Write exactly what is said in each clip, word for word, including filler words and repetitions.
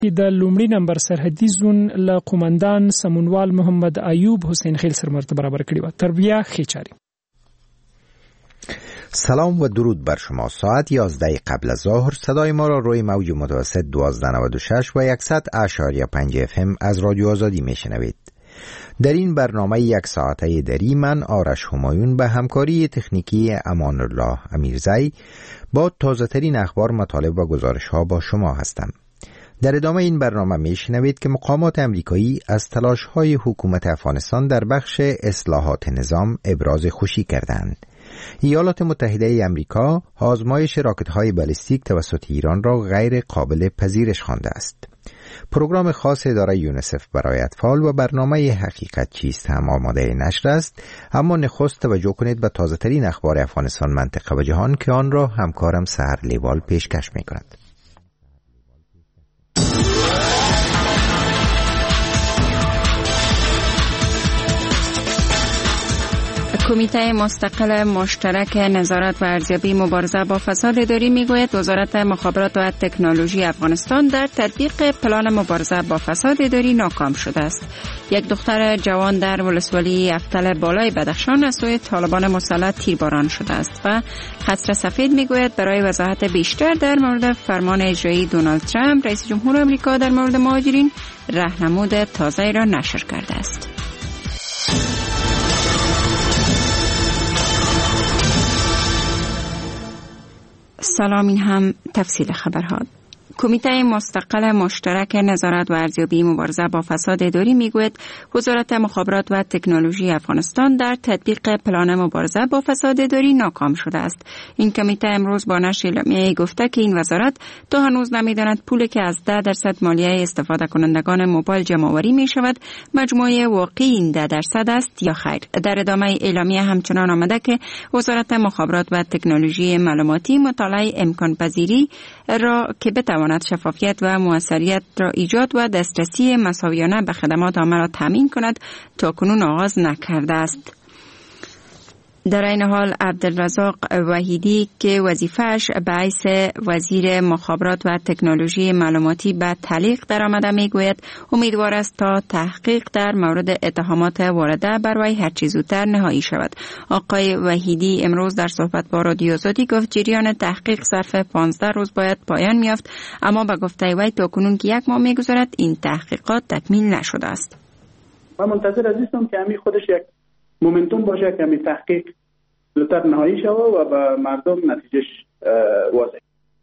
د لومړي نمبر سرحدي زون له قومندان سمونوال محمد ایوب حسین خیل سره مرتبه برابر کړی و. تر بیا خیچاری. سلام و درود بر شما. ساعت یازده قبل از ظهر صدای ما را روی موج متوسط دوازده نود و شش و صد اشاریه پنج اف ام از رادیو آزادی میشنوید. در این برنامه یک ساعته دری من آرش همایون به همکاری تکنیکی امان الله امیرزی با تازه ترین اخبار، مطالب و گزارش ها با شما هستم. در ادامه این برنامه میشنوید که مقامات امریکایی از تلاش های حکومت افغانستان در بخش اصلاحات نظام ابراز خوشی کردند. ایالات متحده امریکا آزمایش راکت‌های بالستیک توسط ایران را غیر قابل پذیرش خوانده است. پروگرام خاص اداره یونیسف برای اطفال و برنامه حقیقت چیست هم آماده نشر است، اما نخست توجه کنید به تازه ترین اخبار افغانستان، منطقه و جهان که آن را همکارم سحر لیوال پیشکش می کند. کمیته مستقل مشترک نظارت و ارزیابی مبارزه با فساد اداری میگوید وزارت مخابرات و تکنولوژی افغانستان در تطبیق پلان مبارزه با فساد اداری ناکام شده است. یک دختر جوان در ولسوالی افتل بالای بدخشان از سوی طالبان مسلح تیرباران شده است و قصر سفید میگوید برای وضاحت بیشتر در مورد فرمان اجرایی دونالد ترامپ رئیس جمهور آمریکا در مورد مهاجرین راهنمود تازه‌ای را نشر کرده است. سلام، این هم تفصیل خبرها. کمیته مستقل مشترک نظارت و ارزیابی مبارزه با فساد اداری میگوید وزارت مخابرات و تکنولوژی افغانستان در تطبیق پلان مبارزه با فساد اداری ناکام شده است. این کمیته امروز با نشر اعلامیه‌ای گفته که این وزارت تا هنوز نمیداند پولی که از ده درصد مالیه استفاده کنندگان موبایل جمع‌آوری می شود مجموعه واقعی این ده درصد است یا خیر. در ادامه اعلامیه همچنان آمده که وزارت مخابرات و تکنولوژی معلوماتی مطالعه امکان پذیری را که بتواند شفافیت و موثریت را ایجاد و دسترسی مساویانه به خدمات عامه را تامین کند تا کنون آغاز نکرده است. در این حال عبدالرزاق وحیدی که وظیفه‌اش به حیث وزیر مخابرات و تکنولوژی معلوماتی به تعلیق درآمده میگوید امیدوار است تا تحقیق در مورد اتهامات وارده بر وی هرچه زودتر نهایی شود. آقای وحیدی امروز در صحبت با رادیو آزادی گفت جریان تحقیق ظرف پانزده روز باید پایان میافت، اما به گفته وی تا کنون که یک ماه میگذرد این تحقیقات تکمیل نشده است. من منتظر هستم که همین خودش یک مومنتوم باشه که همین تحقیق زودتر نهایی شود و به مردم نتیجهش واضح.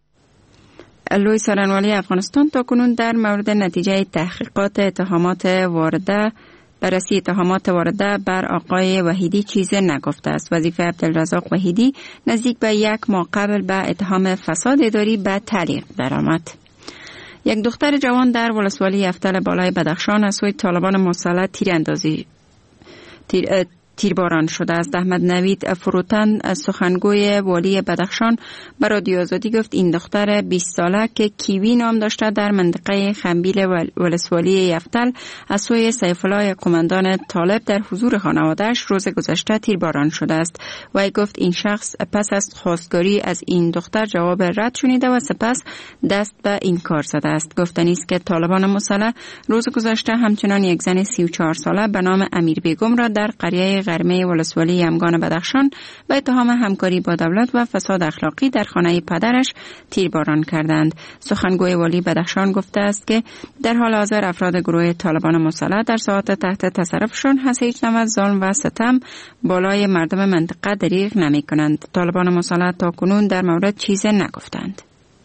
لوی سرانوالی افغانستان تا کنون در مورد نتیجه تحقیقات اتهامات وارده بررسی اتهامات وارده بر آقای وحیدی چیزی نگفته است. وظیفه عبدالرزاق وحیدی نزدیک به یک ماه قبل به اتهام فساد اداری به تعلیق درآمد. یک دختر جوان در ولسوالی افتل بالای بدخشان از سوی طالبان مسلح تیراندازی تیر تیرباران شده است. احمد نوید فروتن سخنگوی والی بدخشان به رادیو آزادی گفت این دختر بیست ساله که کیوی نام داشته در منطقه خنبیل ولسوالی یفتل از سوی سیف الله قماندان طالب در حضور خانواده‌اش روز گذشته تیرباران شده است. وی گفت این شخص پس از خواستگاری از این دختر جواب رد شنیده و سپس دست به این کار زده است. گفتنی است که طالبان مسلح روز گذشته همچنان یک زن سی و چهار ساله به نام امیر بیگم را در قریه غرمه ولسوالی یمگان بدخشان به اتهام همکاری با دولت و فساد اخلاقی در خانه پدرش تیرباران کردند. سخنگوی والی بدخشان گفته است که در حال حاضر افراد گروه طالبان مسلح در ساعات تحت تصرفشان هست هیچ نوع ظلم و ستم بالای مردم منطقه دریغ نمی کنند. طالبان مسلح تا کنون در مورد چیزی نگفتند.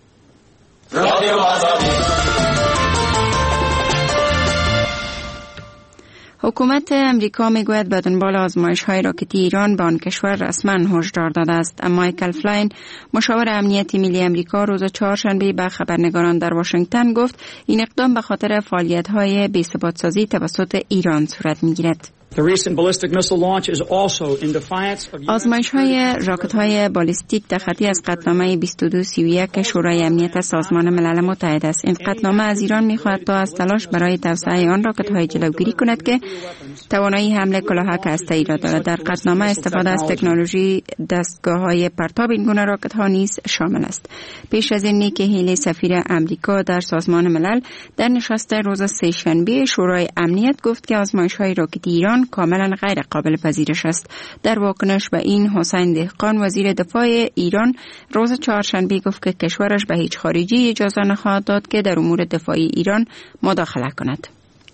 حکومت امریکا میگوید به دنبال آزمایش‌های راکتی ایران به آن کشور رسما هشدار داده است. مایکل فلاین مشاور امنیت ملی امریکا روز چهارشنبه به خبرنگاران در واشنگتن گفت این اقدام به خاطر فعالیت‌های بی‌ثبات‌سازی توسط ایران صورت می‌گیرد. آزمایش‌های راکت‌های بالیستیک در خطی از قطعنامه بیست و دو سی و یک شورای امنیت سازمان ملل متحد است. این قطعنامه از ایران می‌خواهد تا از تلاش برای توسعه آن راکت‌های جلوگیری کند که توانایی حمله کلاهک هسته‌ای را دارد. در قطعنامه استفاده از تکنولوژی دستگاه‌های پرتاب این گونه راکت‌ها نیز شامل است. پیش از این نیکی هیلی سفیر امریکا در سازمان ملل در نشست روز سه‌شنبه شورای امنیت گفت که آزمایش‌های راکتی ایران کاملا غیر قابل پذیرش است. در واکنش به این حسین دهقان وزیر دفاع ایران روز چهارشنبه گفت که کشورش به هیچ خارجی اجازه نخواهد داد که در امور دفاعی ایران مداخله کند.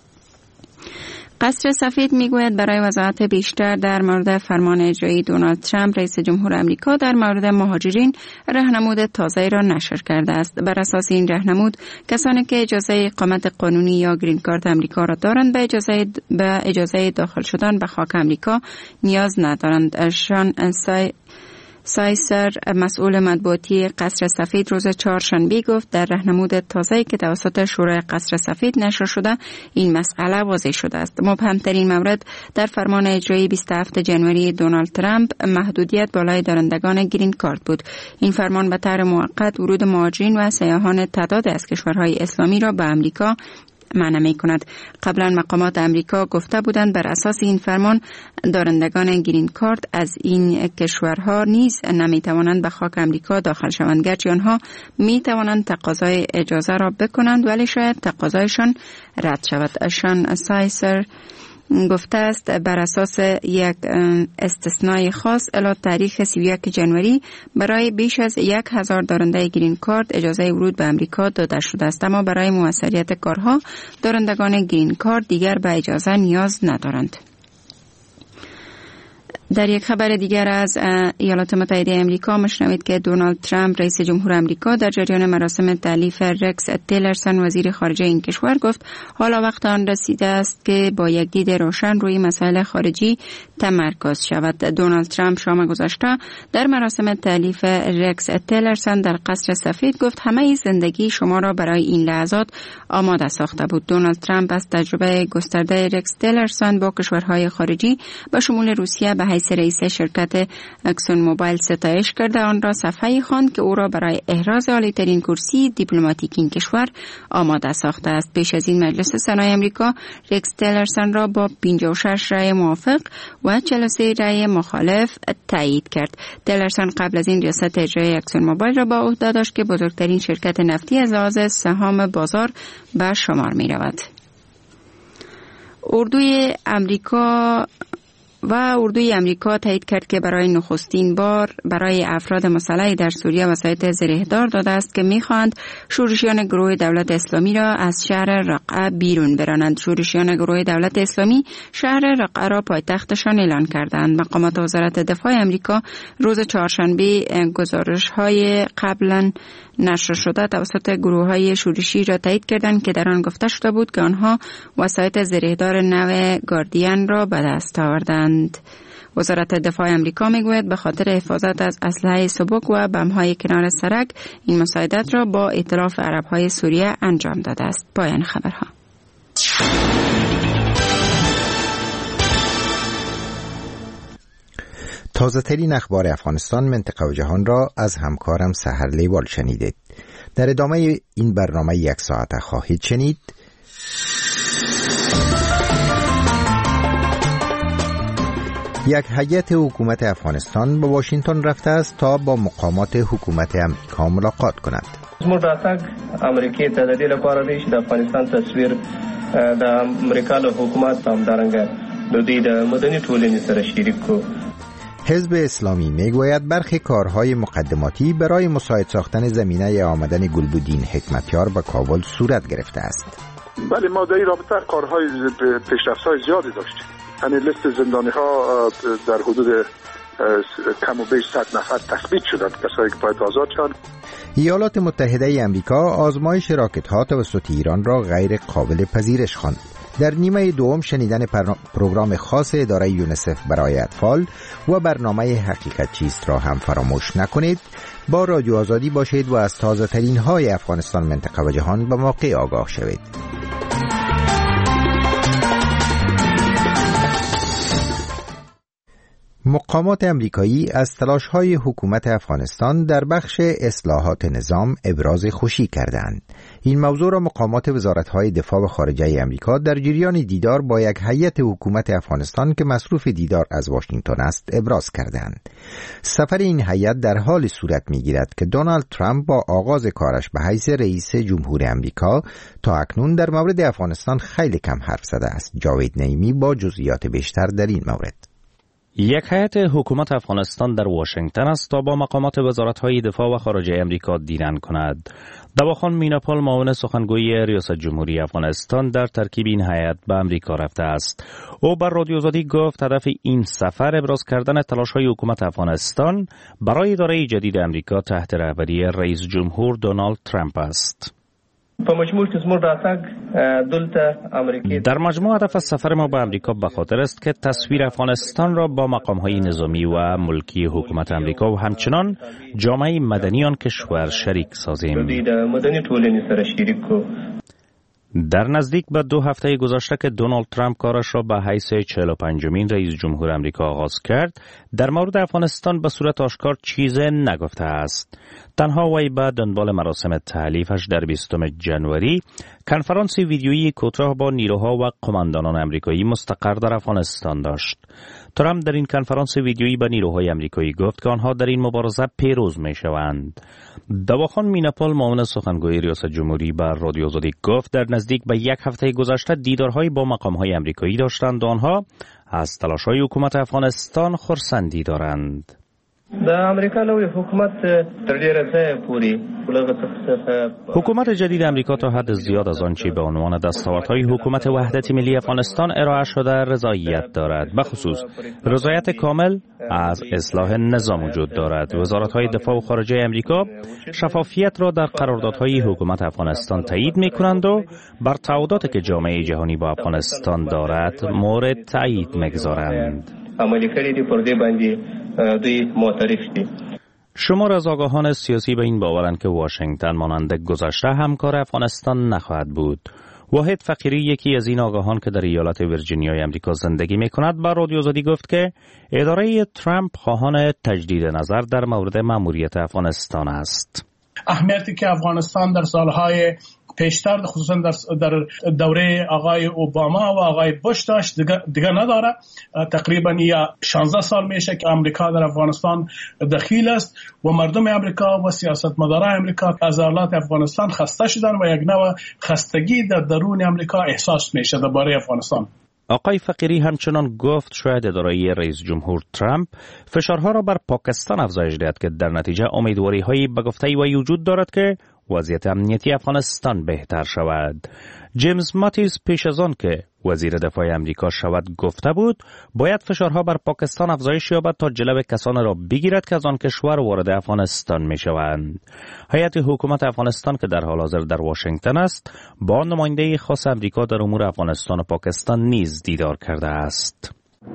قصر سفید میگوید برای وضاحت بیشتر در مورد فرمان اجرایی دونالد ترامپ رئیس جمهور آمریکا در مورد مهاجرین راهنمود تازه‌ای را نشر کرده است. بر اساس این راهنمود کسانی که اجازه اقامت قانونی یا گرین کارت آمریکا را دارند به اجازه به اجازه داخل شدن به خاک آمریکا نیاز ندارند. شان انسای سایسر مسئول مطبوعاتی قصر سفید روز چهارشنبه گفت در راهنمود تازه‌ای که توسط شورای قصر سفید نشر شده این مسئله واضح شده است. مبهمترین مورد در فرمان اجرایی بیست و هفتم ژانویه دونالد ترامپ محدودیت بالای دارندگان گرین کارت بود. این فرمان به طور موقت ورود مهاجرین و سیاحان تعداد از کشورهای اسلامی را به آمریکا منع می کند. قبلا مقامات امریکا گفته بودند بر اساس این فرمان دارندگان گرین کارت از این کشورها نیز نمی توانند به خاک امریکا داخل شوند، گرچه آنها می توانند تقاضای اجازه را بکنند ولی شاید تقاضایشان رد شود. شان سایسر گفته است بر اساس یک استثنای خاص الی تاریخ سی و یک ژانویه برای بیش از یک هزار دارنده گرین کارت اجازه ورود به امریکا داده شده است، اما برای موثریت کارها دارندگان گرین کارت دیگر به اجازه نیاز ندارند. در یک خبر دیگر از ایالات متحده آمریکا مشنوید که دونالد ترامپ رئیس جمهور آمریکا در جریان مراسم تألیف رکس تیلرسون وزیر خارجه این کشور گفت حالا وقت آن رسیده است که با یک دید روشن روی مسائل خارجی تمرکز شود. دونالد ترامپ شام گذشته در مراسم تألیف رکس تیلرسون در قصر سفید گفت همه زندگی شما را برای این لحظات آماده ساخته بود. دونالد ترامپ از تجربه گسترده رکس تیلرسون با کشورهای خارجی به شمول روسیه به رئیس شرکت اکسون موبایل ستایش کرده آن را صفحه‌ای خواند که او را برای احراز عالی‌ترین کرسی دیپلماتیک این کشور آماده ساخته است. پیش از این مجلس سنای آمریکا رکس تیلرسون را با پنجاه و شش رأی موافق و چهل و سه رأی مخالف تایید کرد. تیلرسون قبل از این ریاست اجرایی اکسون موبایل را با عهده داشت که بزرگترین شرکت نفتی از لحاظ سهام بازار به شمار می رود. اردوی آمریکا و اردوی امریکا تایید کرد که برای نخستین بار برای افراد مسلح در سوریه وسایط زرهدار داده است که می‌خواهند شورشیان گروه دولت اسلامی را از شهر رقه بیرون برانند. شورشیان گروه دولت اسلامی شهر رقه را پایتختشان اعلان کردند. مقامات وزارت دفاع امریکا روز چهارشنبه گزارش‌های قبلا نشر شده توسط گروه‌های شورشی را تایید کردند که در آن گفته شده بود که آنها وسایط زرهدار نو گاردین را به دست آوردند. وزارت دفاع امریکا میگوید به خاطر حفاظت از اسلحه سبک و بم‌های کنار سرک این مساعدت را با ائتلاف عرب‌های سوریه انجام داده است. پایان خبرها. تازه ترین اخبار افغانستان، منطقه و جهان را از همکارم سحر لیوال شنیدید. در ادامه این برنامه یک ساعت خواهید شنید یک هیئت حکومت افغانستان به واشنگتن رفته است تا با مقامات حکومت امریکا ملاقات کند. زموږ راتګ امریکای ته د دې لپاره دی چې د افغانستان تصویر د امریکا له حکومت همدارنګه د دې د مدني ټولنې سره شریک کو. حزب اسلامی میگوید برخی کارهای مقدماتی برای مساعد ساختن زمینه آمدن گلبدین حکمتیار به کابل صورت گرفته است. بله، ما در این رابطه کارهای پیشرفت‌های زیادی داشتیم. یعنی لیست زندانی ها در حدود کم و بیش صد نفر تثبیت شدند، کسایی که باید آزاد شدند. ایالات متحده ای آمریکا آزمایش راکت ها توسط ایران را غیر قابل پذیرش خواند. در نیمه دوم شنیدن پروگرام خاص اداره یونیسف برای اطفال و برنامه حقیقت چیست را هم فراموش نکنید. با رادیو آزادی باشید و از تازه ترین های افغانستان، منطقه و جهان به موقع آگاه شوید. مقامات امریکایی از تلاش‌های حکومت افغانستان در بخش اصلاحات نظام ابراز خوشی کردند. این موضوع را مقامات وزارت‌های دفاع و خارجه امریکا در جریان دیدار با یک هیئت حکومت افغانستان که مصروف دیدار از واشنگتن است ابراز کردند. سفر این هیئت در حال صورت می‌گیرد که دونالد ترامپ با آغاز کارش به حیث رئیس جمهور امریکا تا اکنون در مورد افغانستان خیلی کم حرف زده است. جاوید نعیمی با جزئیات بیشتر در این مورد. یک هیئت حکومت افغانستان در واشنگتن است تا با مقامات وزارت‌های دفاع و خارجه امریکا دیدن کند. دواخان میناپال معاون سخنگوی ریاست جمهوری افغانستان در ترکیب این هیئت به امریکا رفته است. او بر رادیو آزادی گفت هدف این سفر ابراز کردن تلاش‌های حکومت افغانستان برای اداره جدید امریکا تحت رهبری رئیس جمهور دونالد ترامپ است. در مجموع هدف از سفر ما به امریکا به خاطر است که تصویر افغانستان را با مقام‌های نظامی و ملکی حکومت امریکا و همچنان جامعه مدنی آن کشور شریک سازیم. در نزدیک به دو هفته گذشته که دونالد ترامپ کارش را به حیث چهل و پنجمین رئیس جمهور امریکا آغاز کرد، در مورد افغانستان به صورت آشکار چیزی نگفته است. تنها وی به دنبال مراسم تحلیفش در بیستم ژانویه کنفرانس ویدیویی کوتاه با نیروها و قماندانان امریکایی مستقر در افغانستان داشت. ترامپ در این کنفرانس ویدیویی به نیروهای امریکایی گفت که آنها در این مبارزه پیروز می‌شوند. دواخان میناپال معاون سخنگوی ریاست جمهوری بر رادیو آزادی گفت در نزدیک به یک هفته گذشته دیدارهایی با مقام‌های امریکایی داشتند و آنها از تلاش‌های حکومت افغانستان خرسندی دارند. حکومت جدید امریکا تا حد زیاد از آنچه به عنوان دستاوردهای حکومت وحدت ملی افغانستان ارائه شده رضایت دارد. بخصوص رضایت کامل از اصلاح نظام وجود دارد. وزارت‌های دفاع و خارجه امریکا شفافیت را در قراردادهای حکومت افغانستان تایید می‌کنند و بر تعهداتی که جامعه جهانی با افغانستان دارد مورد تایید می‌گذارند. عملی کردی دی پر دې باندې دوی معترف دي. شمار از آگاهان سیاسی به این باورند که واشنگتن مانند گذشته همکار افغانستان نخواهد بود. واحد فقیری یکی از این آگاهان که در ایالت ویرجینیای امریکا زندگی می‌کند با رادیو آزادی گفت که اداره ترامپ خواهان تجدید نظر در مورد مأموریت افغانستان است. اهمیتی که افغانستان در سالهای پیشتر خصوصا در در دوره آقای اوباما و آقای بوش داشت دیگه, دیگه نداره. تقریبا یا شانزده سال میشه که امریکا در افغانستان دخیل است و مردم امریکا و سیاستمداران امریکا از حالات افغانستان خسته شدن و یک نوع خستگی در درون امریکا احساس میشه درباره افغانستان. آقای فقیری همچنان گفت شاید اداره رئیس جمهور ترامپ فشارها را بر پاکستان افزایش دهد که در نتیجه امیدواری‌هایی به گفته وی وجود دارد که وضعیت امنیتی افغانستان بهتر شود. جیمز ماتیس پیش از آن که وزیر دفاع امریکا شود گفته بود باید فشارها بر پاکستان افزایش یابد تا جلو کسانی را بگیرد که از آن کشور وارد افغانستان می شوند. هیئت حکومت افغانستان که در حال حاضر در واشنگتن است با نماینده خاص امریکا در امور افغانستان و پاکستان نیز دیدار کرده است.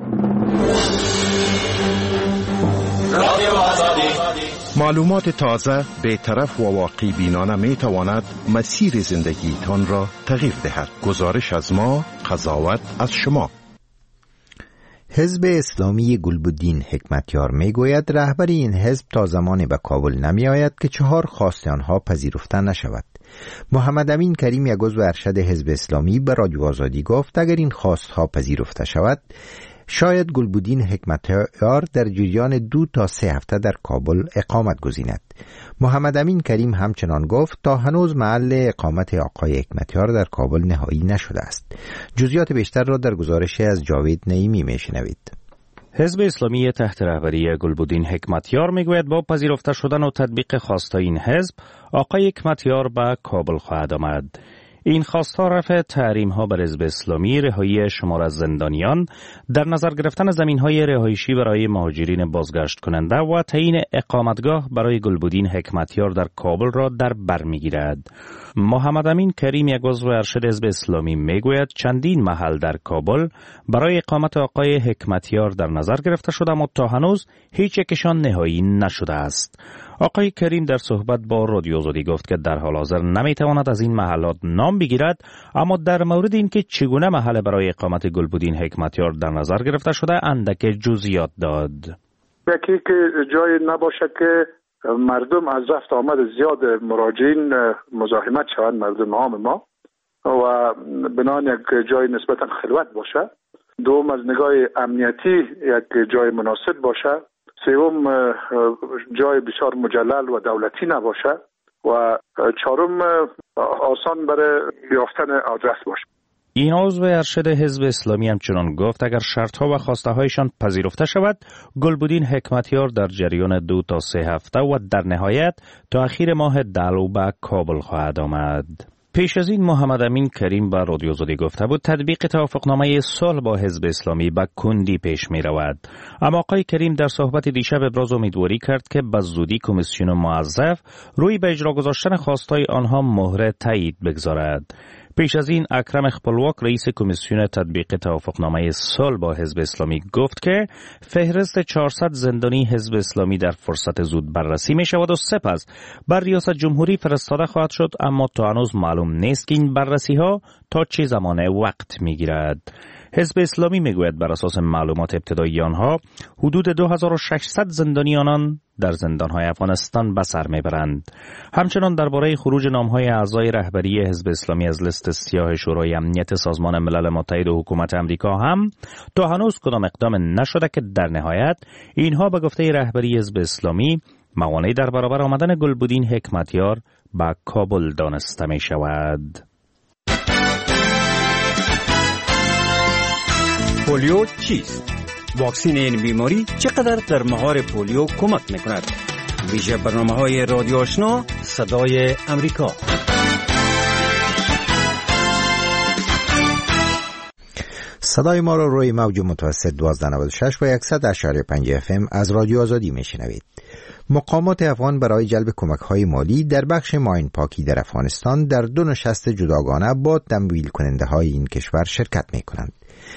معلومات تازه، بی‌طرف و واقعی بینانه می تواند مسیر زندگیتان را تغییر دهد. گزارش از ما، قضاوت از شما. حزب اسلامی گلبدین حکمتیار می گوید رهبر این حزب تا زمان به کابل نمی آید که چهار خواست آنها پذیرفته نشود. محمد امین کریم یک عضو ارشد حزب اسلامی به رادیو آزادی گفت اگر این خواستها پذیرفته شود شاید گلبدین حکمتیار در جریان دو تا سه هفته در کابل اقامت گزیند. محمد امین کریم همچنان گفت تا هنوز محل اقامت آقای حکمتیار در کابل نهایی نشده است. جزئیات بیشتر را در گزارش از جاوید نعیمی میشنوید. حزب اسلامی تحت رهبری گلبدین حکمتیار میگوید با پذیرفته شدن و تطبیق خواستهای این حزب آقای حکمتیار به کابل خواهد آمد. این خواستها رفع تحریم‌ها بر حزب اسلامی، رهایی شمار از زندانیان، در نظر گرفتن زمین‌های رهایشی برای مهاجرین بازگشت کننده و تعیین اقامتگاه برای گلبدین حکمتیار در کابل را در بر می‌گیرد. محمد امین کریم یک عضو ارشد حزب اسلامی میگوید چندین محل در کابل برای اقامت آقای حکمتیار در نظر گرفته شده اما تا هنوز هیچ یکشان نهایی نشده است. آقای کریم در صحبت با رادیو آزادی گفت که در حال حاضر نمیتواند از این محلات نام بگیرد، اما در مورد اینکه چگونه محل برای اقامت گلبدین حکمتیار در نظر گرفته شده اندک جزئیات داد. یکی که جای نباشه که مردم از رفت آمد زیاد مراجعین مزاحمت شوند مردم عام ما و بنان یک جای نسبتا خلوت باشه. دوم از نگاه امنیتی یک جای مناسب باشه. سوم جای بسیار مجلل و دولتی نباشه و چهارم آسان برای یافتن آدرس باشه. این عضو ارشد حزب اسلامی همچنان گفت اگر شرطها و خواسته هایشان پذیرفته شود، گلبدین حکمتیار در جریان دو تا سه هفته و در نهایت تا اخیر ماه دلو به کابل خواهد آمد. پیش از این محمد امین کریم با رادیو آزادی گفته بود تطبیق توافقنامه صلح با حزب اسلامی به کندی پیش می رود. اما آقای کریم در صحبت دیشب ابراز امیدواری کرد که به زودی کمیسیون موظف روی به اجرا گذاشتن خواستای آنها مهر تایید بگذارد. پیش از این اکرم خپلواک رئیس کمیسیون تطبیق توافقنامه صلح با حزب اسلامی گفت که فهرست چهارصد زندانی حزب اسلامی در فرصت زود بررسی می شود و سپس بر ریاست جمهوری فرستاده خواهد شد، اما تا هنوز معلوم نیست که این بررسی ها تا چه زمان وقت می گیرد. حزب اسلامی می گوید بر اساس معلومات ابتدایی آنها حدود دو هزار و ششصد زندانی آنان در زندانهای افغانستان به سر می برند. همچنان درباره خروج نامهای اعضای رهبری حزب اسلامی از لیست سیاه شورای امنیت سازمان ملل متحد و حکومت آمریکا هم تا هنوز کدام اقدام نشده که در نهایت اینها به گفته رهبری حزب اسلامی موانعی در برابر آمدن گلبدین حکمتیار به کابل دانسته می شود. پولیو چیست؟ واکسین این بیماری چقدر در مهار پولیو کمک میکند؟ ویژه برنامه‌های رادیو آشنا صدای امریکا. صدای ما را روی موج متوسط دوازده نود و شش و صد و یک و پنج اف ام از رادیو آزادی میشنوید. مقامات افغان برای جلب کمک‌های مالی در بخش ماین پاکی در افغانستان در دو نشست جداگانه با تمویل کننده های این کشور شرکت می‌کنند.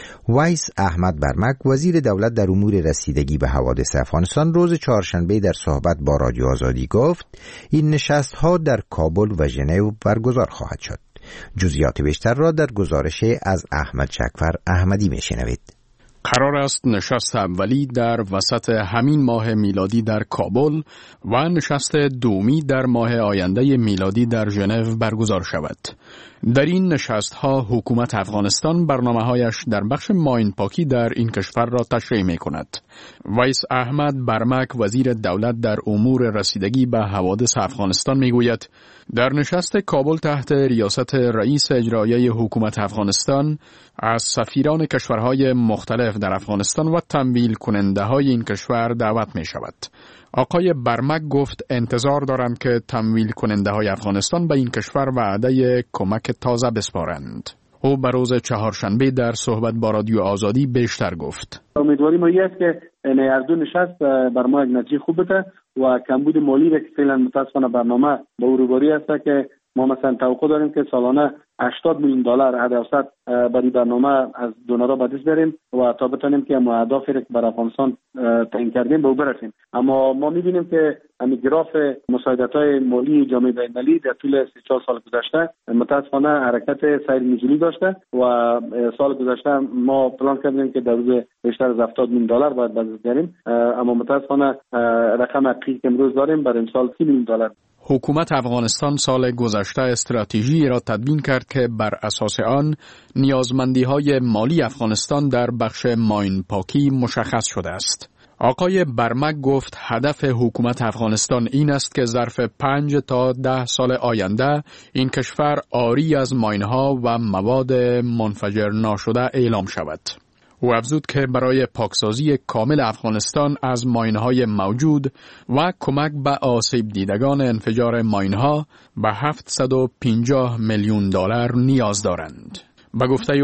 وایس احمد برمک وزیر دولت در امور رسیدگی به حوادث افغانستان روز چهارشنبه در صحبت با رادیو آزادی گفت این نشست‌ها در کابل و ژنو برگزار خواهد شد. جزئیات بیشتر را در گزارش از احمد شکفر احمدی میشنوید. قرار است نشست اولی در وسط همین ماه میلادی در کابل و نشست دومی در ماه آینده میلادی در ژنو برگزار شود. در این نشست‌ها حکومت افغانستان برنامه‌هایش در بخش ماین پاکی در این کشور را تشریح می‌کند. وایس احمد برمک وزیر دولت در امور رسیدگی به حوادث افغانستان می‌گوید در نشست کابل تحت ریاست رئیس اجرایی حکومت افغانستان از سفیران کشورهای مختلف در افغانستان و تمویل کننده های این کشور دعوت می شود. آقای برمک گفت انتظار دارند که تمویل کننده های افغانستان به این کشور وعده کمک تازه بسپارند. او به روز چهارشنبه در صحبت با رادیو آزادی بیشتر گفت. امیدواری ما است که هر دو نشست بر ما یک نتیجه خوب بده و کمبود مالی را که فعلا متاسفانه برنامه به روبروی است که ما مثلا توقع داریم که سالانه هشتاد میلیون دلار هدف برای برنامه از دونرها به دست بریم و تا بتونیم که اهدافی که برای افغانستان تعیین کردیم به او برسیم. اما ما می‌بینیم که همین گراف مساعدت‌های مالی جامعه بین‌المللی در طول سه چهار سال گذشته متاسفانه حرکت سیر نزولی داشته و سال گذشته ما پلان کردیم که در روز بیشتر از هفتاد میلیون دلار باید به دست بیاریم، اما متاسفانه رقم حقیقی که امروز داریم برای امسال سی میلیون دلار. حکومت افغانستان سال گذشته استراتژی را تدوین کرد که بر اساس آن نیازمندی‌های مالی افغانستان در بخش ماین پاکی مشخص شده است. آقای برمک گفت هدف حکومت افغانستان این است که ظرف پنج تا ده سال آینده این کشور عاری از ماین‌ها و مواد منفجر ناشده اعلام شود. او افزود که برای پاکسازی کامل افغانستان از ماین‌های موجود و کمک به آسیب دیدگان انفجار ماین‌ها به هفتصد و پنجاه میلیون دلار نیاز دارند. به گفته او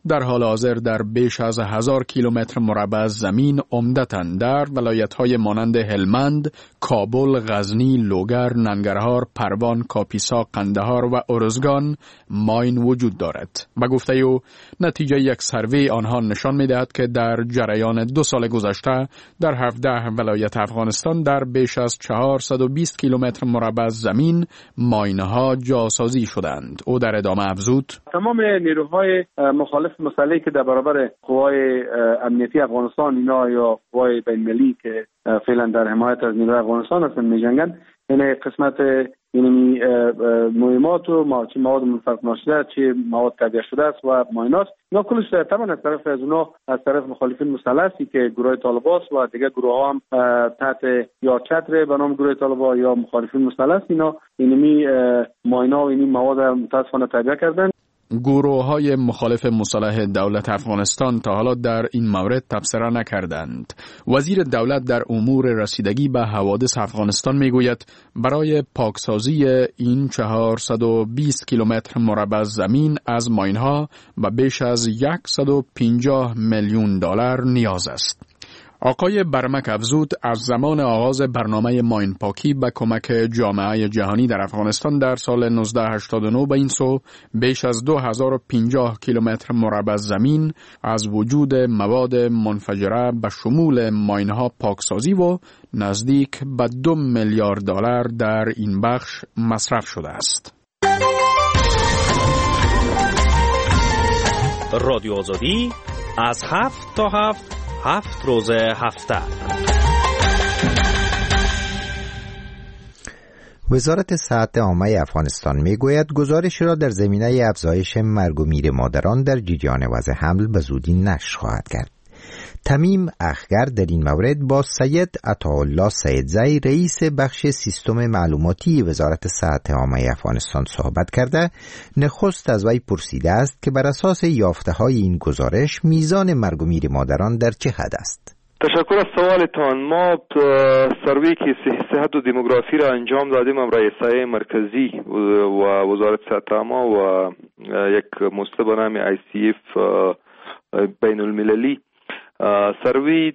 در حال حاضر در بیش از هزار کیلومتر مربع زمین عمدتاً در ولایت‌های مانند هلمند، کابل، غزنی، لوگر، ننگرهار، پروان، کاپیسا، قندهار و ارزگان ماین وجود دارد. به گفته او نتیجه یک سروی آنها نشان می‌دهد که در جریان دو سال گذشته در هفده ولایت افغانستان در بیش از چهارصد و بیست کیلومتر مربع زمین ماین‌ها جاسازی شدند. او در ادامه افزود: تمام نیروهای مخالف مسلحی که در برابر قوای امنیتی افغانستان اینا یا قوای بین‌المللی که فعلا در حمایت از نیروهای افغانستان هستند می‌جنگند، این قسمت یعنی مهمات و چه مواد منفرد ناشده چه مواد تهیه شده است و ماینات اینا کلش طبعا از طرف از اونا از طرف مخالفین مسلحی که گروه طالبان و دیگه گروه ها هم تحت یا چتر به نام گروه طالبان یا مخالفین مسلح اینا اینمی ماینا و این مواد متاسفانه تهیه کردن. گروه های مخالف مسلح دولت افغانستان تا حالا در این مورد تبصره نکردند. وزیر دولت در امور رسیدگی به حوادث افغانستان میگوید برای پاکسازی این چهارصد و بیست کیلومتر مربع زمین از ماینها به بیش از صد و پنجاه میلیون دلار نیاز است. آقای برمک افزود از زمان آغاز برنامه ماین پاکی به کمک جامعه جهانی در افغانستان در سال نوزده هشتاد و نه به این سو بیش از دو هزار و پنجاه کیلومتر مربع زمین از وجود مواد منفجره به شمول ماینها پاکسازی و نزدیک به دو میلیارد دلار در این بخش مصرف شده است. رادیو آزادی از هفت تا هفت هفت روز هفته. وزارت صحت عامه افغانستان میگوید گزارش را در زمینه افزایش مرگ و میر مادران در جریان وضع حمل به زودی نشر خواهد کرد. تمیم اخگر در این مورد با سید عطاالله سیدزی رئیس بخش سیستم معلوماتی وزارت صحت عامه افغانستان صحبت کرده نخست از وی پرسیده است که بر اساس یافته‌های این گزارش میزان مرگ و میر مادران در چه حد است. تشکر از سوالتان. ما سروی که صحت و دموگرافی را انجام دادیم برای سایه مرکزی و وزارت صحت عامه و یک مؤسسه به نام آی سی اف بین المللی سروی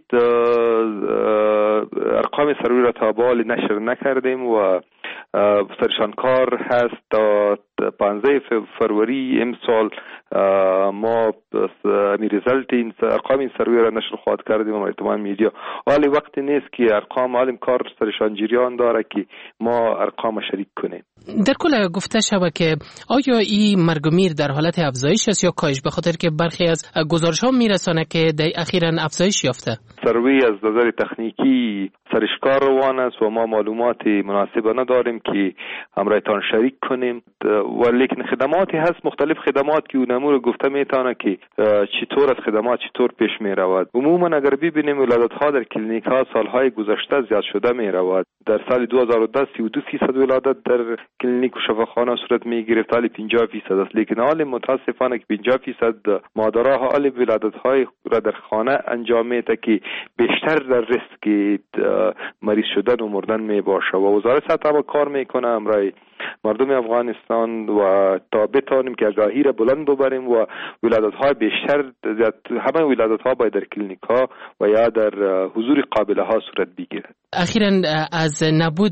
ارقام سروی را تا به نشر نکردیم و سرشانکار هست تا پانزده فروری امسال ما می ریزلت این ارقام این سروی را نشر خواهد کردیم و تمام میدیا. ولی وقتی نیست که ارقام عالم کار سرشان جریان داره که ما ارقام شریک کنیم. در کل گفته شود که آیا این مرگ و میر در حالت افزایش است یا کاهش، به خاطر که برخی از گزارش ها میرسانه که در اخیراً افزایش یافته؟ سروی از نظر تکنیکی سرشکار روان است و ما معلومات مناسبه نداریم که همراهتان شریک کنیم، ولیکن خدماتی هست مختلف خدمات که اونمور گفته میتونه که چطور از خدمات چطور پیش می رود. عموما اگر ببینیم ولادت ها در کلینیک ها سالهای گذشته زیاد شده می رود. در سال دو هزار و ده سی و دو فیصد ولادت در کلینیک و شفاخانه صورت می گرفت، حالی پنجاه فیصد است. لیکن حال متاسفانه که پنجاه فیصد مادرها حال ولادت های را در خانه انجام میده که بیشتر در ریسک مریض شدن و مردن می باشه و وزارت صحت عامه کار میکنه امرای مردم افغانستان و تا بتانیم که آگاهی را بلند ببریم و ولادت های بیشتر همه ولادت ها باید در کلینیک ها و یا در حضور قابله ها صورت بگیرد. اخیراً از نبود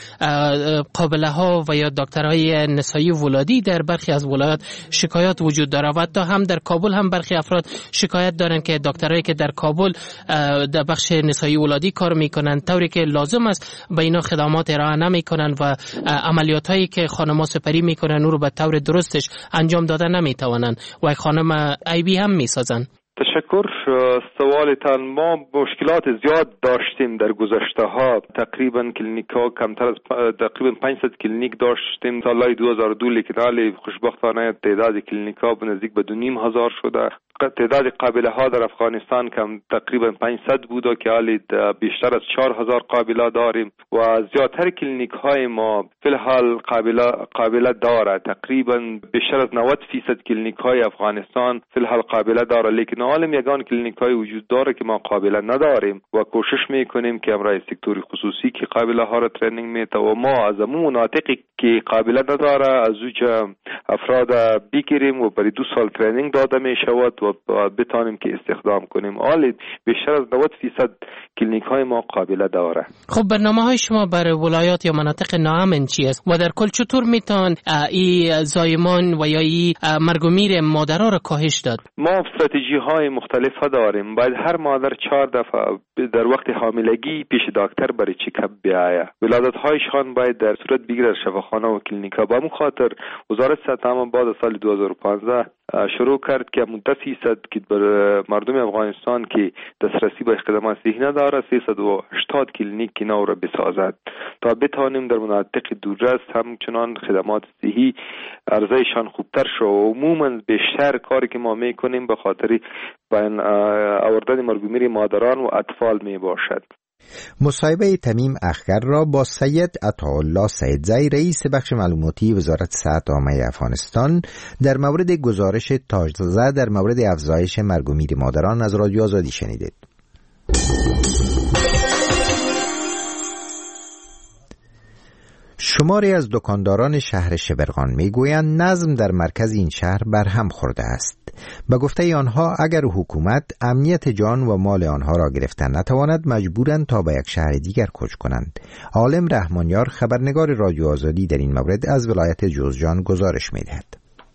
قابله ها و یا دکترهای نسایی ولادی در برخی از ولایات شکایات وجود داره و تا هم در کابل هم برخی افراد شکایت دارن که دکترایی که در کابل در بخش نسایی ولادی کار میکنن طوری که لازم است به اینا خدمات ارائه نمیکنن و عملیات هایی که خانم‌ها سپری میکنن اون رو به طور درستش انجام دادن نمیتوانن و خانم ای بی هم میسازن. تشکر. سوالتان ما مشکلات زیاد داشتیم در گذشته ها. تقریبا کلینیک ها کمتر از تقریبا پانصد کلینیک داشتیم سال دو هزار و دو، لیکن حالی خوشبختانه تعداد کلینیک ها به نزدیک به دو نیم هزار شده. تعداد قابله ها در افغانستان کم تقریبا پانصد بوده که حالی بیشتر از چهار هزار قابله داریم و زیادتر کلینیک های ما فی الحال قابله قابله داره. تقریبا بیشتر از نود فیصد کلینیک های افغانستان فی الحال قابله داره، لیکن عالم یگان کلینیک های وجود داره که ما قابل نداریم و کوشش میکنیم که امرای سکتور خصوصی که قابل ها را ترینینگ میده و ما از امون مناطقی که قابل نداره از اوجا افراد بگیریم و برای دو سال ترینینگ داده می شود و بتانیم که استخدام کنیم. حال بیشتر از نود درصد کلینیک های ما قابل داره. خب برنامه های شما برای ولایات یا مناطق ناامن چی است و در کل چطور میتون این زایمان و یا این مرگ و میر مادرها را کاهش داد؟ ما استراتژی های مختلفه داریم. باید هر مادر چهار دفعه در وقت حاملگی پیش دکتر برای چکاپ بیایه. ولادت هایشان باید در صورت بگیره در شفاخانه و کلینیک ها. با همون خاطر وزارت صحت عامه بعد از سال دو هزار و پانزده شروع کرد که ده فیصد که بر مردم افغانستان که دسترسی به خدمات صحی نداره سیصد و هشتاد کلینیک که نو را بسازد تا بتانیم در مناطق دوررس همچنان خدمات صحی عرضهشان خوبتر شو. عموما بیشتر کاری که ما میکنیم به خاطر بین آوردن مرگ و میر مادران و اطفال می باشد. مصاحبه تمیم اخگر را با سید عطاالله سیدزی رئیس بخش معلوماتی وزارت صحت عامه افغانستان در مورد گزارش تازه در مورد افزایش مرگ و میر مادران از رادیو آزادی شنیدید. شماری از دکانداران شهر شبرغان میگویند نظم در مرکز این شهر برهم خورده است. به گفته آنها اگر حکومت امنیت جان و مال آنها را گرفتن نتواند مجبورند تا به یک شهر دیگر کوچ کنند. عالم رحمانیار خبرنگار رادیو آزادی در این مورد از ولایت جوزجان گزارش میدهد.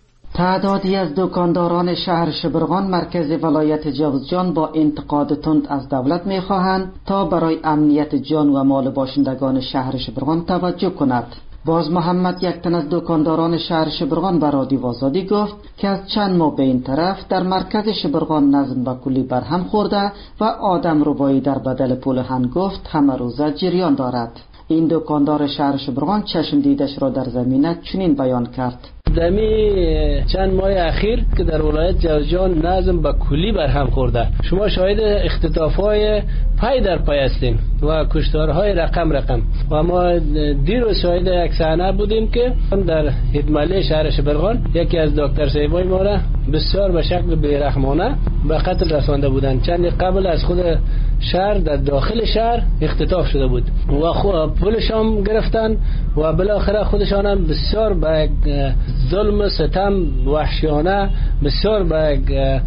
تعدادی از دکانداران شهر شبرغان مرکز ولایت جوزجان با انتقاد تند از دولت می‌خواهند تا برای امنیت جان و مال باشندگان شهر شبرغان توجه کند. باز محمد یک تن از دکانداران شهر شبرغان به رادیو آزادی گفت که از چند ماه به این طرف در مرکز شبرغان نظم به کلی برهم خورده و آدم ربایی در بدل پول هنگفت همه روزه جریان دارد. این دکاندار شهر شبرغان چشم دیدش را در زمینه چنین بیان کرد. دمی چند ماه اخیر که در ولایت جوزجان نظم به کلی برهم خورده. شما شاهد اختطاف‌های پای در پای هستیم و کشتارهای رقم رقم و ما دیروز شاهد یک صحنه بودیم که در هدمله شهر شبرغان یکی از دکتر صاحبای ما را بسیار به شکل بیرحمانه به قتل رسانده بودند. چند قبل از خود شهر در داخل شهر اختطاف شده بود و خود پولش هم گرفتن و بالاخره خودشان هم بسیار به ظلم ستم وحشیانه بسیار به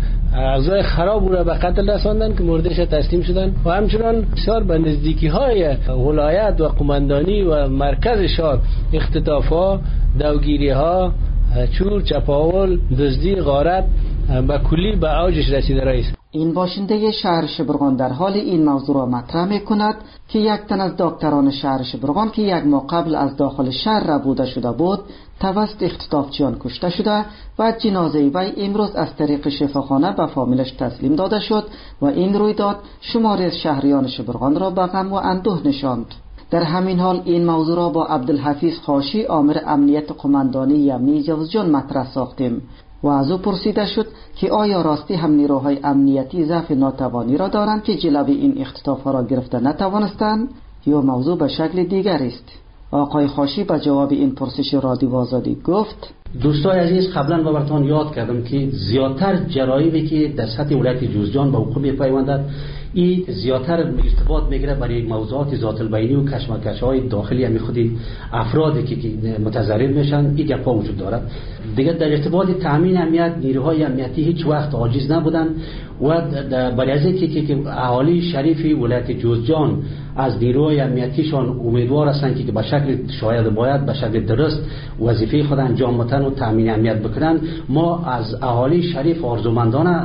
اعضای خراب او را به قتل رساندن که مردش تسلیم شدن و همچنان بسیار به نزدیکی های ولایت و قماندانی و مرکز شهر اختطاف ها، دوگیری ها، چور، چپاول، دزدی، غارت به کلی به اوجش رسیده رئیس. این باشنده شهر شبرغان در حال این موضوع را مطرح می کند که یک تن از دکتران شهر شبرغان که یک ماه قبل از داخل شهر ربوده شده بود توسط اختطافچیان کشته شده و جنازه وی امروز از طریق شفاخانه به فامیلش تسلیم داده شد و این رویداد شماری از شهریان شبرغان را به غم و اندوه نشاند. در همین حال این موضوع را با عبدالحفیظ خاشی آمر امنیت قماندانی یمنی جوزجان مطرح ساختیم و از او پرسیده شد که آیا راستی هم نیروهای امنیتی ضعف ناتوانی را دارند که جلوی این اختطاف را گرفته نتوانستند یا موضوع به شکل دیگر است؟ آقای خاشی به جواب این پرسش رادیو آزادی گفت: دوستای عزیز، قبلا با براتون یاد کردم که زیادتر جرایمی که در سطح ولایت جوزجان به حقوق میپیوندد این زیادتر ارتباط میگیره برای موضوعات ذات البینی و کشمکش‌های داخلی همی خودی افرادی که متضرر میشن این گپا وجود دارد. دیگه در ارتباط تامین امنیت نیروهای امنیتی هیچ وقت عاجز نبودن و برای از اینکه که اهالی شریف ولایت جوزجان از نیروهای امنیتیشان امیدوار هستند که به شکل شاید باید به شکل درست وظیفه خود انجام بدن و تامین امنیت بکنن، ما از اهالی شریف آرزومندانه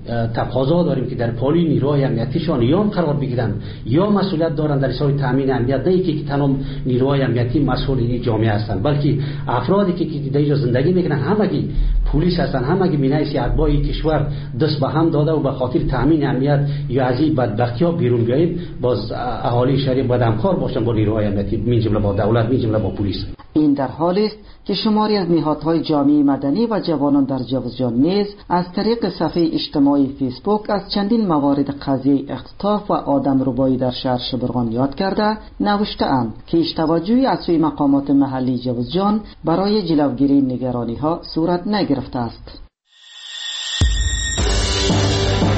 تقاضا داریم که در پالی نیروهای امنیتیشان یا قرار بگیرن یا مسئولیت دارن در حساب تامین امنیت، نه اینکه تنها نیروهای امنیتی مسئول این جامعه هستند بلکه افرادی که در اینجا زندگی میکنن همگی پلیس هستن، همگی مینایسی اتباع کشور دست به هم داده و به خاطر تامین امنیت یا از این بدبختی‌ها بیرون بیایید باز اهالی شریف باید همکار باشن با نیروهای امنیتی، من جمله با دولت، من جمله با پلیس. این در حالی است که شماری از نهادهای جامعه مدنی و جوانان در جوزجان نیز از طریق صفحه اجتماعی فیسبوک از چندین موارد قضیه اختطاف و آدم ربایی در شهر شبرغان یاد کرده نوشته‌اند که هیچ توجهی از سوی مقامات محلی جوزجان برای جلوگیری نگرانی ها صورت نگرفته است.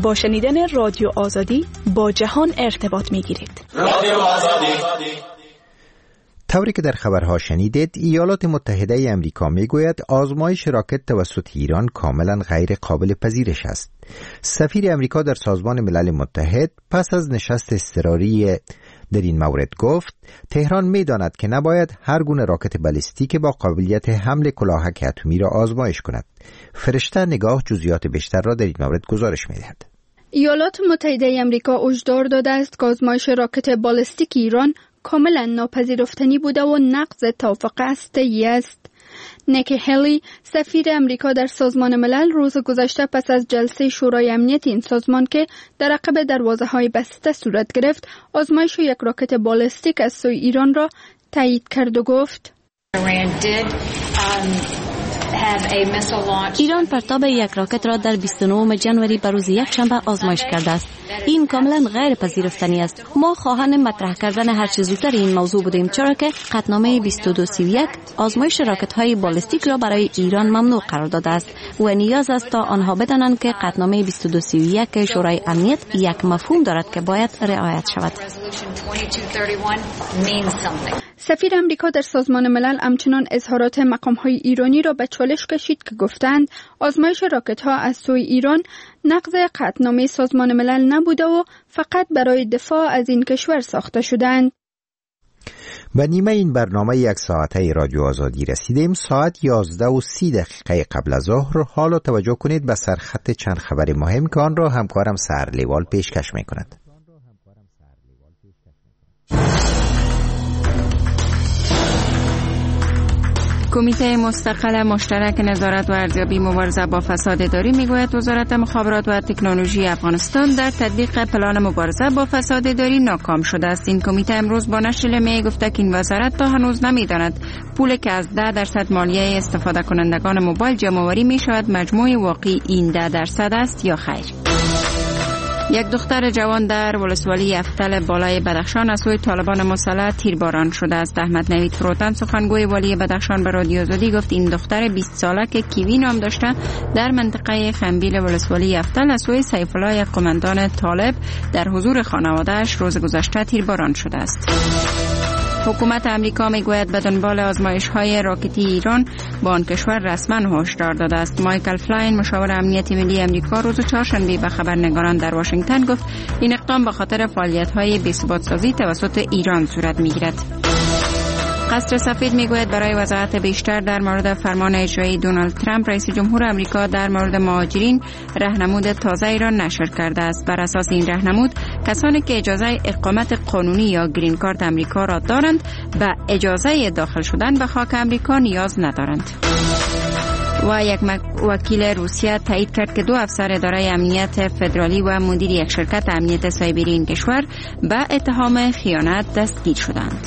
با شنیدن رادیو آزادی با جهان ارتباط می‌گیرید. رادیو آزادی. طوری که در خبرها شنیدید، ایالات متحده ای امریکا میگوید آزمایش راکت توسط ایران کاملا غیر قابل پذیرش است. سفیر امریکا در سازمان ملل متحد پس از نشست اضطراری در این مورد گفت تهران میداند که نباید هر گونه راکت بالستیک با قابلیت حمل کلاهک اتمی را آزمایش کند. فرشته نگاه جزئیات بیشتر را در این مورد گزارش میدهد. ایالات متحده امریکا هشدار داده است که آزمایش راکت بالستیک ایران کاملا ناپذیرفتنی بوده و نقض توافق هسته‌ای است. نیکی هلی، سفیر امریکا در سازمان ملل، روز گذشته پس از جلسه شورای امنیت این سازمان که در عقب دروازه‌های بسته صورت گرفت، آزمایش یک راکت بالستیک از سوی ایران را تایید کرد و گفت: ایران پرتاب یک راکت را در بیست و نهم ژانویه به روز یکشنبه آزمایش کرده است. این کاملا غیر پذیرفتنی است. ما خواهان مطرح کردن هر چه زودتر این موضوع بودیم، چرا که قطعنامه بیست و دو سی و یک آزمایش راکت های بالستیک را برای ایران ممنوع قرار داده است و نیاز است تا آنها بدانند که قطعنامه بیست و دو سی و یک شورای امنیت یک مفهوم دارد که باید رعایت شود. سفیر امریکا در سازمان ملل همچنان اظهارات مقام‌های ایرانی را به چالش کشید که گفتند آزمایش راکت‌ها از سوی ایران نقض قطعنامه سازمان ملل نبوده و فقط برای دفاع از این کشور ساخته شدند. و نیمه این برنامه یک ساعته رادیو آزادی رسیدیم. ساعت یازده و سی دقیقه قبل از ظهر. حالا توجه کنید به سرخط چند خبر مهم که آن را همکارم سحر لیوال پیشکش می‌کند. کمیته مستقل مشترک نظارت و ارزیابی مبارزه با فساد اداری میگوید وزارت مخابرات و تکنولوژی افغانستان در تطبیق پلان مبارزه با فساد اداری ناکام شده است. این کمیته امروز با نشر علمی گفته که این وزارت تا هنوز نمیداند پولی که از ده درصد مالیه استفاده کنندگان موبایل جمع‌آوری می شود مجموع واقعی این ده درصد است یا خیر. یک دختر جوان در ولسوالی افتل بالای بدخشان از سوی طالبان مسلح تیرباران شده است. احمد نوید فروتن سخنگوی والی بدخشان به رادیو آزادی گفت این دختر بیست ساله که کیوی نام داشته در منطقه خنبیل ولسوالی افتل از سوی سیف الله قماندان طالب در حضور خانواده‌اش روز گذشته تیرباران شده است. حکومت امریکا میگوید به دنبال آزمایش‌های راکتی ایران با آن کشور رسما هشدار داده است. مایکل فلاین مشاور امنیت ملی امریکا روز چهارشنبه به خبرنگاران در واشنگتن گفت این اقدام به خاطر فعالیت‌های بی‌ثبات‌سازی توسط ایران صورت می‌گیرد. قصر سفید میگوید برای وضاحت بیشتر در مورد فرمان اجرایی دونالد ترامپ رئیس جمهور امریکا در مورد مهاجرین راهنمود تازه‌ای را نشر کرده است. بر اساس این راهنمود کسانی که اجازه اقامت قانونی یا گرین کارت امریکا را دارند به اجازه داخل شدن به خاک امریکا نیاز ندارند. و یک وکیل روسیه تایید کرد که دو افسر اداره امنیت فدرالی و مدیر یک شرکت امنیت سایبری این کشور به اتهام خیانت دستگیر شدند.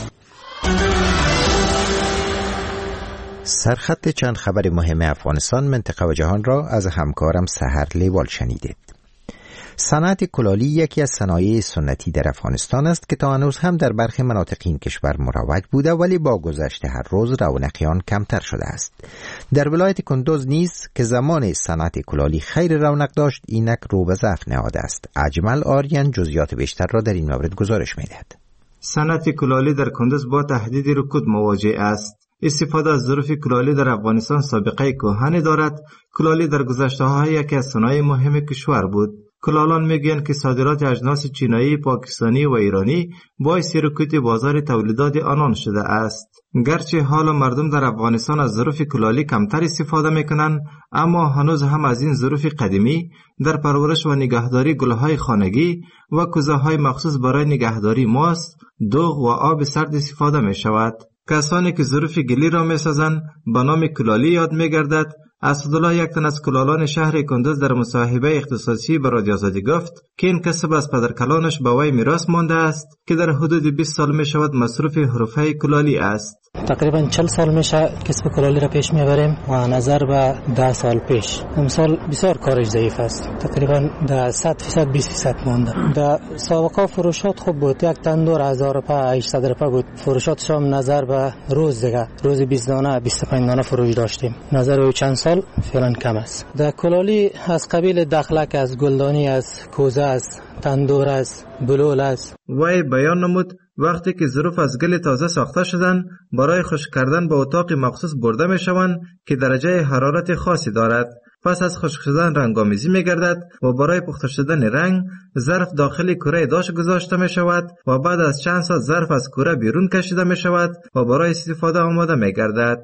سرخط چند خبر مهم افغانستان، منطقه و جهان را از همکارم سحر لیوال شنیدید. صنعت کلالی یکی از صنایع سنتی در افغانستان است که تا هنوز هم در برخی مناطق این کشور مروج بوده ولی با گذشت هر روز رونق آن کمتر شده است. در ولایت کندوز نیز که زمان صنعت کلالی خیر رونق داشت اینک رو به ضعف نهاده است. اجمل آریان جزئیات بیشتر را در این مورد گزارش می‌دهد. صنعت کلالی در کندوز با تهدید رکود مواجه است. استفاده از ظروف کلالی در افغانستان سابقه کهنی دارد. کلالی در گذشته‌ها یکی از صنایع مهم کشور بود. کلالان میگویند که صادرات اجناس چینایی، پاکستانی و ایرانی باعث رکود بازار تولیدات آنان شده است. گرچه حالا مردم در افغانستان از ظروف کلالی کمتر استفاده میکنند، اما هنوز هم از این ظروف قدیمی در پرورش و نگهداری گلهای خانگی و کوزه‌های مخصوص برای نگهداری ماست، دوغ و آب سرد استفاده می شود. کسانی که ظروف گلی را می سازند به نام کلالی یاد می گردد. اسدالله یک تن از کلالان شهر کندوز در مصاحبه اختصاصی به رادیو آزادی گفت که این کسب از پدرکلانش به وی میراث مانده است که در حدود بیست سال می شود مصروف حرفه کلالی است. تقریبا چهل سال میشه کسب کلالی را پیش میبریم و نظر به ده سال پیش امسال بسیار کارش ضعیف است. تقریبا در صد فیصد بیست فیصد مانده. در سابقه فروشات خوب بود، یک تن دو هزار روپیه هشتصد روپیه بود فروشاتش هم نظر به روز دیگه روز بیست دانه بیست و پنج دانه فروش داشتیم. نظر به چند سال امسال فعلا کم است. در کلالی از قبیل دخلک است، گلدانی است، کوزه است، تندور است، بلول است. وی بیان نمود وقتی که ظروف از گل تازه ساخته شدن برای خشک کردن به اتاق مخصوص برده می شوند که درجه حرارت خاصی دارد. پس از خشک شدن رنگامیزی می گردد و برای پخته شدن رنگ ظرف داخل کوره داش گذاشته می شود و بعد از چند ساعت ظرف از کوره بیرون کشیده می شود و برای استفاده آماده می گردد.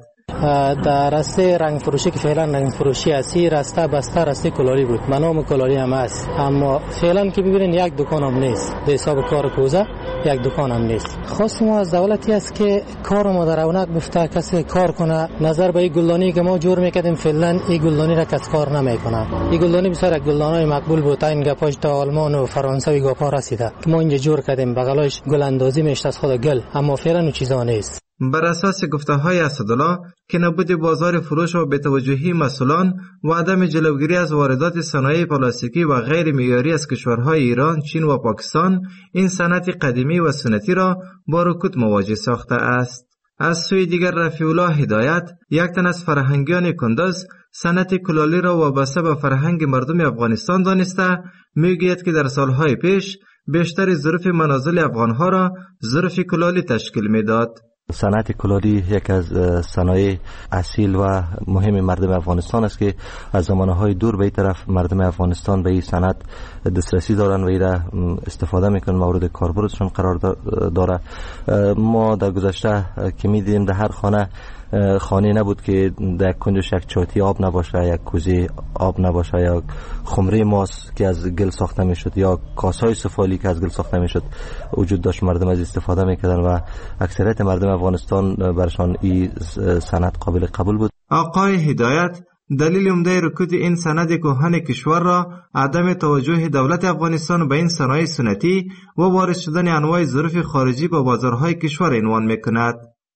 در رسته رنگ فروشی که فعلا رنگ فروشی هستی رسته بسته رسته کلالی بود، منام کلالی هم هست، اما فعلا که ببینین یک دکان هم نیست به حساب کار کوزه، یک دکان هم نیست. خواست ما از دولتی است که کار ما در رونق بفته، کسی کار کنه. نظر به این گلدانی که ما جور میکردیم فعلا این گلدانی را کس کار نمیکنه. این گلدانی بسیار گلدانای مقبول بود، این گپاش تا آلمان و فرانسه و گپا رسیده که ما اینجا جور کردیم، بغلش گل اندازی میشت از خود گل، اما فعلا اون چیزا نیست. بر اساس گفته‌های اسدالله که نبود بازار فروش و بی‌توجهی مسئولان و عدم جلوگیری از واردات صنایع پلاستیکی و غیر معیاری از کشورهای ایران، چین و پاکستان این صنعت قدیمی و سنتی را با رکود مواجه ساخته است. از سوی دیگر رفیع الله هدایت، یک تن از فرهنگیان کندز، صنعت کلالی را وابسته به فرهنگ مردم افغانستان دانسته، میگوید که در سالهای پیش بیشتر ظروف منازل افغانها را ظروف کلالی تشکیل میداد. صنعت کلالی یک از صنایع اصیل و مهم مردم افغانستان است که از زمانهای دور به این طرف مردم افغانستان به این صنعت دسترسی دارند و این را استفاده میکنن، مورد کاربردشون قرار داره. ما در گذشته که میدیدیم در هر خانه خانه نبود که در کنجش یک چاتی آب نباشه، یک کوزه آب نباشه، یا خمره ماست که از گل ساخته میشد، یا کاسهای سفالی که از گل ساخته میشد وجود داشت، مردم از استفاده میکردن و اکثریت مردم افغانستان برشان این صنعت قابل قبول بود. آقای هدایت دلیل عمده رکود این صنعت کهن کشور را عدم توجه دولت افغانستان به این صنایع سنتی و وارد شدن انواع ظروف خارجی به بازارهای کشور عنوان میکند.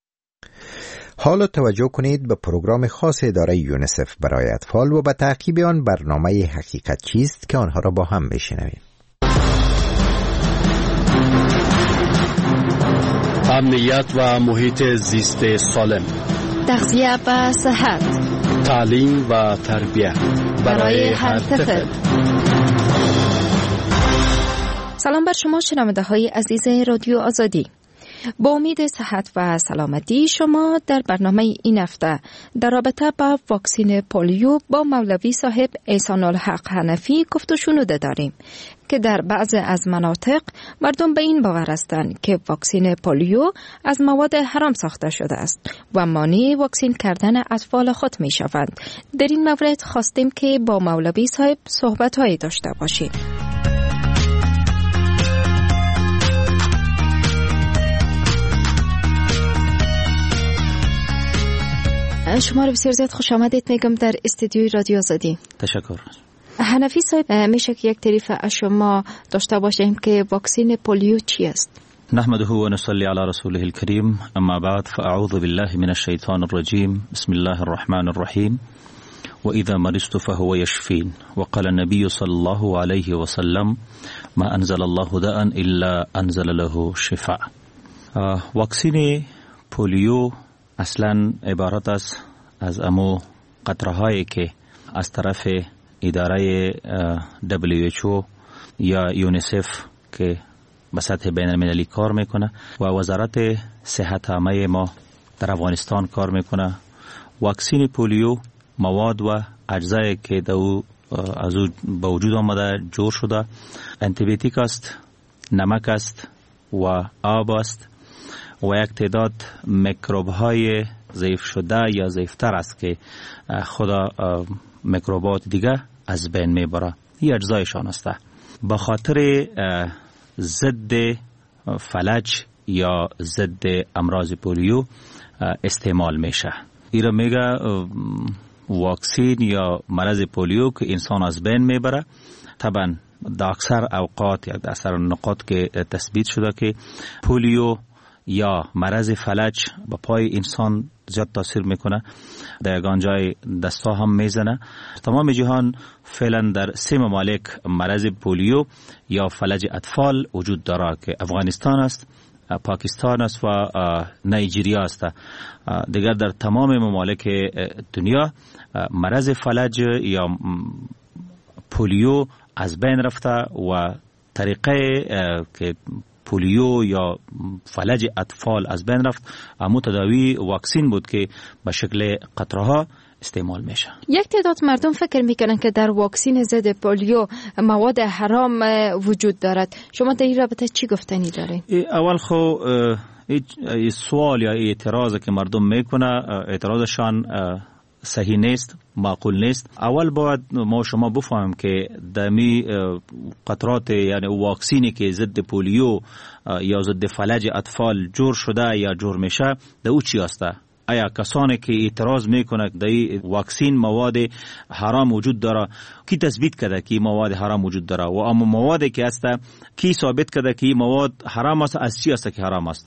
حالا توجه کنید به پروگرام خاص اداره یونیسف برای اطفال و به تعقیب آن برنامه حقیقت چیست که آنها را با هم بشنویم. امنیت و محیط زیست سالم، تغذیه و صحت، تعلیم و تربیت برای هر طفل. سلام بر شما شنونده های عزیز رادیو آزادی. با امید صحت و سلامتی شما در برنامه این هفته در رابطه با واکسین پولیو با مولوی صاحب احسان الحق حنفی گفت و شنوده داریم که در بعض از مناطق مردم به این باور هستند که واکسین پولیو از مواد حرام ساخته شده است و مانع واکسین کردن اطفال خود می شوند. در این مورد خواستیم که با مولوی صاحب صحبت هایی داشته باشیم. شما رو بسیار زیاد خوش آمدید میگم در استودیوی رادیو آزادی. تشکر. حنفی صاحب، میشه که یک تعریف از شما داشته باشیم که واکسین پولیو چی است؟ نحمده و نصلی علی رسوله الکریم، اما بعد فاعوذ بالله من الشیطان الرجیم، بسم الله الرحمن الرحیم. و اذا مرضت فهو يشفين وقال النبي صلى الله عليه وسلم ما انزل الله داء الا انزل له شفاء. واکسین پولیو اصلا عبارت است از امو قطره هایی که از طرف اداره دبلیو اچ او یا یونیسف که به سطح بین المللی کار میکنه و وزارت صحت عامه ما در افغانستان کار میکنه. واکسین پولیو مواد و اجزایی که دو از او به وجود آمده جور شده انتیبیوتیک است، نمک است و آب است و یک تعداد میکروب های ضعیف شده یا ضعیفتر است که خدا میکروبات دیگه از بین میبره. این اجزایشان است. به خاطر ضد فلج یا ضد امراض پولیو استعمال میشه. ایرا میگه واکسین یا مرض پولیو که انسان از بین میبره. طبعا در اکثر اوقات یا در اکثر نقاط که تثبیت شده که پولیو یا مرض فلج با پای انسان زیاد تاثیر میکنه، در یگان جای دستا هم میزنه. تمام جهان فعلا در سه ممالک مرض پولیو یا فلج اطفال وجود داره که افغانستان است، پاکستان است و نایجریا است. دیگر در تمام ممالک دنیا مرض فلج یا پولیو از بین رفته و طریقه که پولیو یا فلج اطفال از بین رفت اما تداوی واکسین بود که به شکل قطره ها استعمال میشه. یک تعداد مردم فکر میکنن که در واکسین ضد پولیو مواد حرام وجود دارد. شما در این رابطه چی گفتنی دارین؟ اول خو این سوال یا اعتراض که مردم میکنه اعتراضشان صحیح نیست، معقول نیست. اول باید ما شما بفهمیم که دمی قطرات یعنی واکسینی که ضد پولیو یا ضد فلج اطفال جور شده یا جور میشه ده او چی است؟ آیا کسانی که اعتراض میکنه در واکسین مواد حرام وجود داره کی تثبیت کرده که مواد حرام وجود داره و اما موادی که است کی ثابت کرده که مواد حرام است؟ از چی است که حرام است؟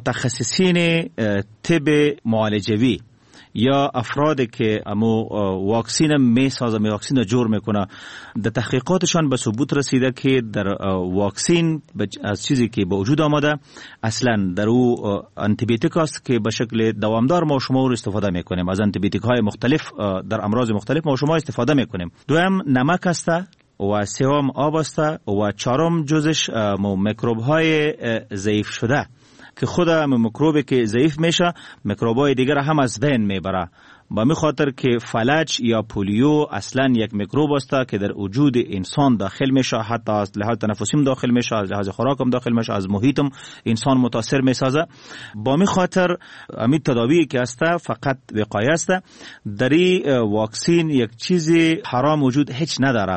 متخصصین طب معالجوی یا افرادی که امو واکسین میسازه می واکسین جور میکنه در تحقیقاتشان به ثبوت رسیده که در واکسین از چیزی که به وجود آمده اصلا در او آنتی بیوتیک است که به شکل دوامدار ما شما رو استفاده میکنیم. از آنتی بیوتیک های مختلف در امراض مختلف ما شما استفاده میکنیم. دوم نمک است و سوم آب است و چهارم جزش میکروب های ضعیف شده که خود میکروبی که ضعیف میشه میکروبای دیگر هم از بین میبره. با می خاطر که فلج یا پولیو اصلا یک میکروب است که در وجود انسان داخل میشه، حتی از لحاظ تنفسی داخل میشه، از لحاظ خوراک هم داخل میشه، از محیط هم انسان متاثر میسازه. با می خاطر امید تداوی که است فقط وقایه است. در این واکسین یک چیزی حرام وجود هیچ نداره.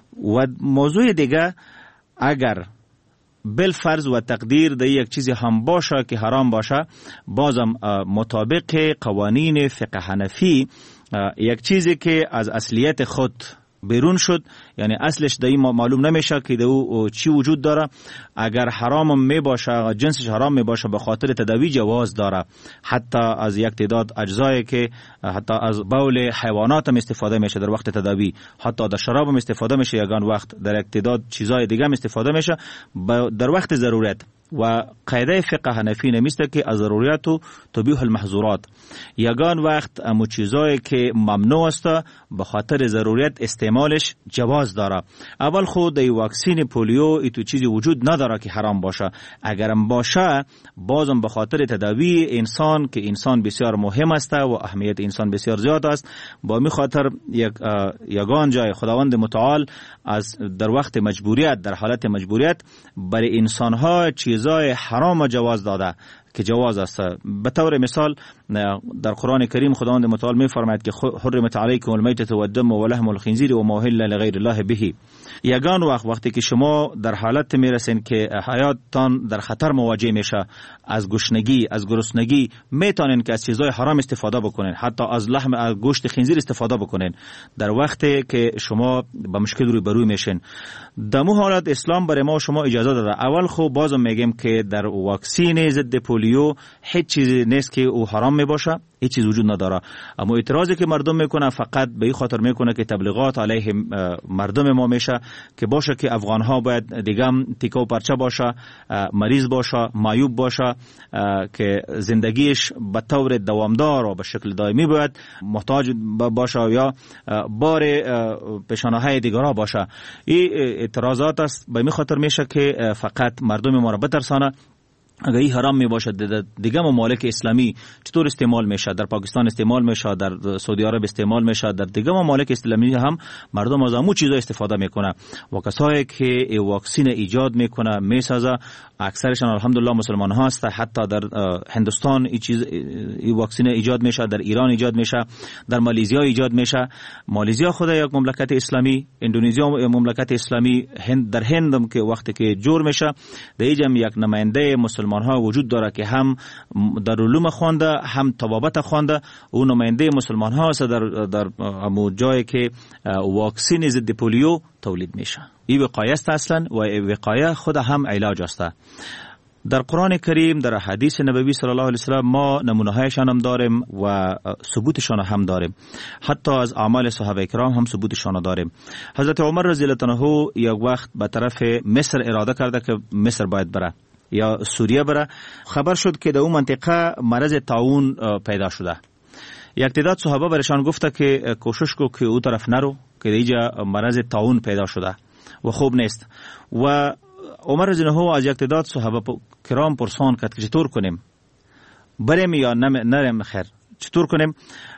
و موضوع دیگه اگر بالفرض و تقدیر در یک چیزی هم باشه که حرام باشه، بازم مطابق قوانین فقه حنفی یک چیزی که از اصلیت خود بیرون شد، یعنی اصلش در این معلوم نمیشه که در او چی وجود داره، اگر حرام می باشه، جنسش حرام می باشه، به خاطر تداوی جواز داره. حتی از یک تعداد اجزایی که حتی از بول حیوانات هم استفاده میشه در وقت تداوی، حتی در شراب هم استفاده میشه، یگان وقت در یک تعداد چیزای دیگه هم استفاده میشه در وقت ضرورت. و قاعده فقه حنفی نمیسته که از ضروریات تبیح المحظورات، یگان وقت امو چیزایی که ممنوع است به خاطر ضرورت استعمالش جواز داره. اول خود ای واکسین پولیو ایتو چیزی وجود نداره که حرام باشه. اگرم باشه بازم به خاطر تداوی انسان که انسان بسیار مهم است و اهمیت انسان بسیار زیاد است، با می خاطر یک یگان جای خداوند متعال از در وقت مجبوریت، در حالت مجبوریت برای انسان ها چیزای حرام جواز داده که جواز است. به طور مثال در قرآن کریم خداوند متعال می فرماید که حرمت علیکم المیتة و الدم و لحم الخنزیر و ما اهل لغیر الله به. یگان وقت وقتی که شما در حالت میرسین که حیاتتان در خطر مواجه میشه، از گشنگی، از گرسنگی، میتونین که از چیزای حرام استفاده بکنین، حتی از لحم از گوشت خنزیر استفاده بکنین در وقتی که شما با مشکل روبرو میشین. در مو حالت اسلام برای ما شما اجازه داده. اول خب بازم میگم که در واکسین ضد پولیو هیچ چیزی نیست که او حرام میباشه، هیچ چیز وجود نداره. اما اعتراضی که مردم میکنه فقط به این خاطر میکنه که تبلیغات علیه مردم ما میشه که باشه که افغان ها باید دیگه هم تیکه و پرچه باشه، مریض باشه، معیوب باشه، که زندگیش به طور دوامدار و به شکل دائمی باید محتاج باشه یا بار پیشانه های دیگرها باشه. این اعتراضات است به این خاطر میشه که فقط مردم ما را بترسانه. اگر این حرام می باشد دیگه ممالک اسلامی چطور استعمال میشه؟ در پاکستان استعمال میشه، در سعودی عرب استعمال میشه، در دیگه ممالک اسلامی هم مردم از همون چیزا استفاده میکنه. و کسایی که واکسین ایجاد میکنه میسازه اکثرشان الحمدلله مسلمان ها هست. حتی در هندوستان این چیز این واکسین ایجاد میشه، در ایران ایجاد میشه، در مالزیا ایجاد میشه. مالزیا خود یک مملکت اسلامی، اندونزیا مملکت اسلامی، هند در هندم که وقتی که جور میشه در اینجا یک نماینده مسلمان ها وجود داره که هم در علوم خوانده هم طبابت خوانده. اون نماینده مسلمان ها است در در همون جایی که واکسین ضد پولیو تولید میشه. این وقایه است اصلا و وقایه خود هم علاج است. در قرآن کریم، در حدیث نبوی صلی الله علیه وسلم ما نمونه هایشان هم داریم و ثبوتشان هم داریم. حتی از اعمال صحابه کرام هم ثبوتشان داریم. حضرت عمر رضی الله عنه یک وقت به طرف مصر اراده کرده که مصر باید بره. یا سوریه بره. خبر شد که در اون منطقه مرض طاعون پیدا شده. یک تعداد صحابه برشان گفته که کوشش کو که او طرف نرو که اینجا مرض طاعون پیدا شده و خوب نیست. و عمر رضی الله عنه از یک تعداد صحابه کرام پرسان کرد که چطور کنیم، بریم یا نریم؟ خیر چطور کنیم؟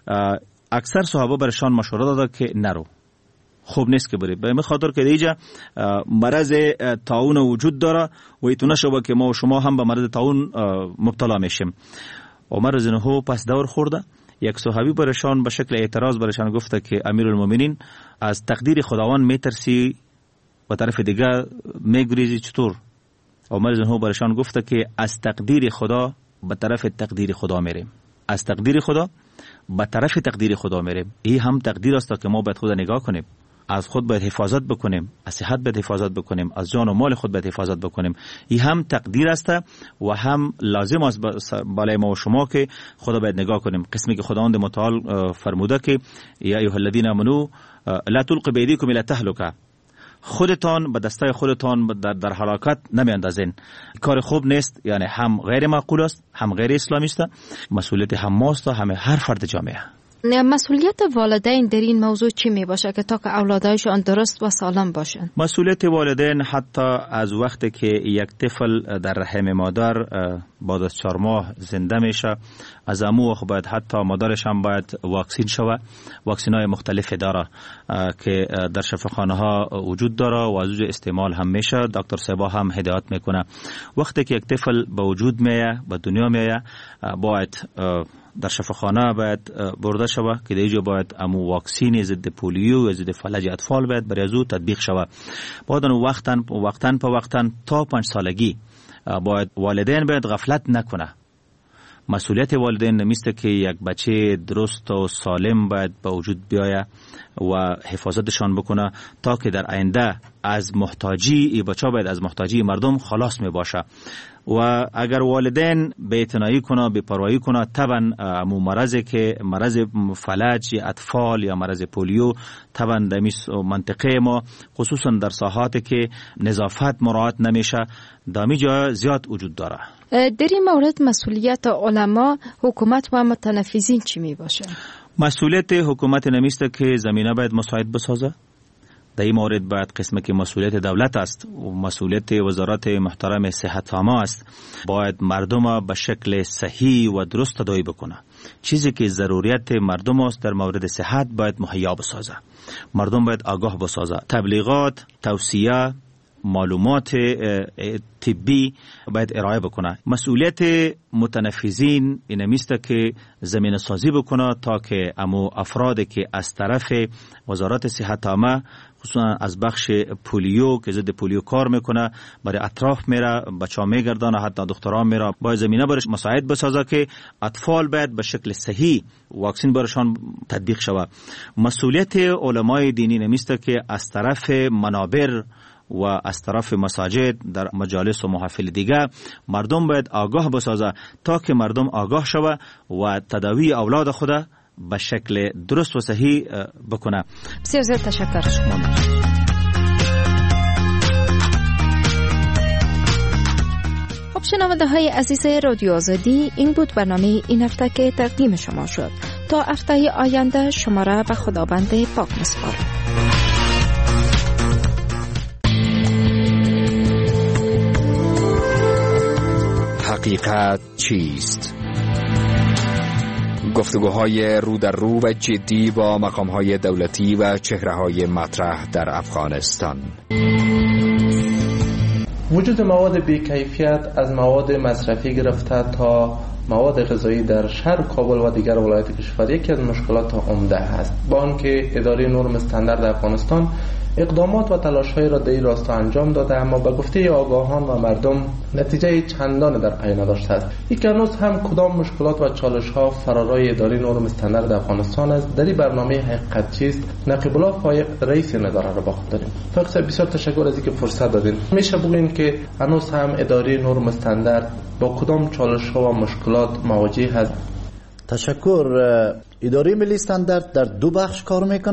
اکثر صحابه برشان مشوره داده که نرو، خوب نیست که بری، به این خاطر که اینجا مرض طاعون وجود داره و ایتونه شبه که ما و شما هم به مرض طاعون مبتلا میشیم. عمر رضی الله عنه پس دور خورده. یک صحابی برشان به شکل اعتراض برشان گفته که امیرالمومنین از تقدیر خداوند میترسی و طرف دیگه میگریزی چطور؟ عمر رضی الله عنه برشان گفته که از تقدیر خدا به طرف تقدیر خدا میریم، از تقدیر خدا به طرف تقدیر خدا میریم. این هم تقدیر است که ما باید خود نگاه کنیم، از خود باید حفاظت بکنیم، از صحت باید حفاظت بکنیم، از جان و مال خود باید حفاظت بکنیم. این هم تقدیر است و هم لازم است بالای ما و شما که خدا باید نگاه کنیم. قسمی که خداوند متعال فرموده که یا ایها الذین آمنوا لا تلقوا بایدیکم الی التهلکه، خودتان به دسته خودتان در, در هلاکت نمیاندازین. کار خوب نیست، یعنی هم غیر معقول است، هم غیر اسلامی است. مسئولیت هم ماست و همه هر فرد جامعه. مسئولیت والدین در این موضوع چی می باشه که تا که اولادایشان درست و سالم باشن؟ مسئولیت والدین حتی از وقتی که یک طفل در رحم مادر بعد از چهار ماه زنده میشه، از امو وقت باید حتی مادرش هم باید واکسین شوه. واکسین های مختلف داره که در شفاخانه ها وجود داره و از استعمال هم میشه. دکتر سبا هم هدایت میکنه وقتی که یک طفل به وجود میه، به دنیا میه، باید در شفاخانه باید برده شوه که دیجا باید امو واکسین ضد پولیو و ضد فلج اطفال باید برای ازو تطبیق شوه. باید وقتاً وقتاً په وقتاً تا پنج سالگی باید والدین باید غفلت نکنه. مسئولیت والدین نمیسته که یک بچه درست و سالم باید به وجود بیایه و حفاظتشان بکنه تا که در آینده از محتاجی ای بچه باید از محتاجی مردم خلاص می باشه. و اگر والدین بی‌اعتنایی کنه، بی‌پروایی کنه، طبعا امو مرضی که مرض فلج اطفال یا مرض پولیو طبعا در منطقه ما خصوصا در ساحاتی که نظافت مراعات نمیشه دامی جا زیاد وجود داره. در این مورد مسئولیت علما، حکومت و متنفذین چی می باشه؟ مسئولیت حکومت نمیسته که زمینه باید مساعد بسازه. در این مورد باید قسمه که مسئولیت دولت است و مسئولیت وزارت محترم صحت عامه است. باید مردم به شکل صحیح و درست تداوی بکنه. چیزی که ضروریت مردم است در مورد صحت باید مهیا بسازه. مردم باید آگاه بسازه. تبلیغات، توصیه، معلومات طبی باید ارائه بکنه. مسئولیت متنفذین اینمیسته که زمینه سازی بکنه تا که امو افرادی که از طرف وزارت صحت عامه خصوصا از بخش پولیو که ضد پولیو کار میکنه برای اطراف میره، بچه‌ها میگردانه، حتی دختران میره، باید زمینه برش مساعد بسازه که اطفال باید به شکل صحیح واکسین برشان تطبیق شود. مسئولیت علمای دینی نمیسته که از طرف منابر و از طرف مساجد در مجالس و محافل دیگه مردم باید آگاه بسازه تا که مردم آگاه شوه و تداوی اولاد خود به شکل درست و صحیح بکنه. بسیار زیاد تشکر شما. خب شنونده های عزیز رادیو آزادی، این بود برنامه این هفته که تقدیم شما شد. تا هفته آینده شما را به خداوند پاک می‌سپارم. حقیقت چیست؟ گفتگوهای رو در رو و جدی با مقامهای دولتی و چهره‌های مطرح در افغانستان. وجود مواد بی‌کیفیت از مواد مصرفی گرفته تا مواد غذایی در شهر کابل و دیگر ولایات کشور یکی از مشکلات عمده است. با آنکه اداره نرم استاندارد افغانستان اقدامات و تلاش‌های را در این راستا انجام داده، اما به گفته آگاهان و مردم نتیجه چندان در پی نداشته است. یک هنوز هم کدام مشکلات و چالش‌ها فرارای اداره نرم استاندارد افغانستان است. در این برنامه حقیقت چیست نقیب الله فایق رئیس این اداره را با خود داریم. فایق صاحب بسیار تشکر از اینکه فرصت دادین. میشه بگوین که هنوز هم اداره نرم استاندارد با کدام چالش‌ها و مشکلات مواجه است؟ تشکر. اداره ملی استاندارد در دو بخش کار میکنه.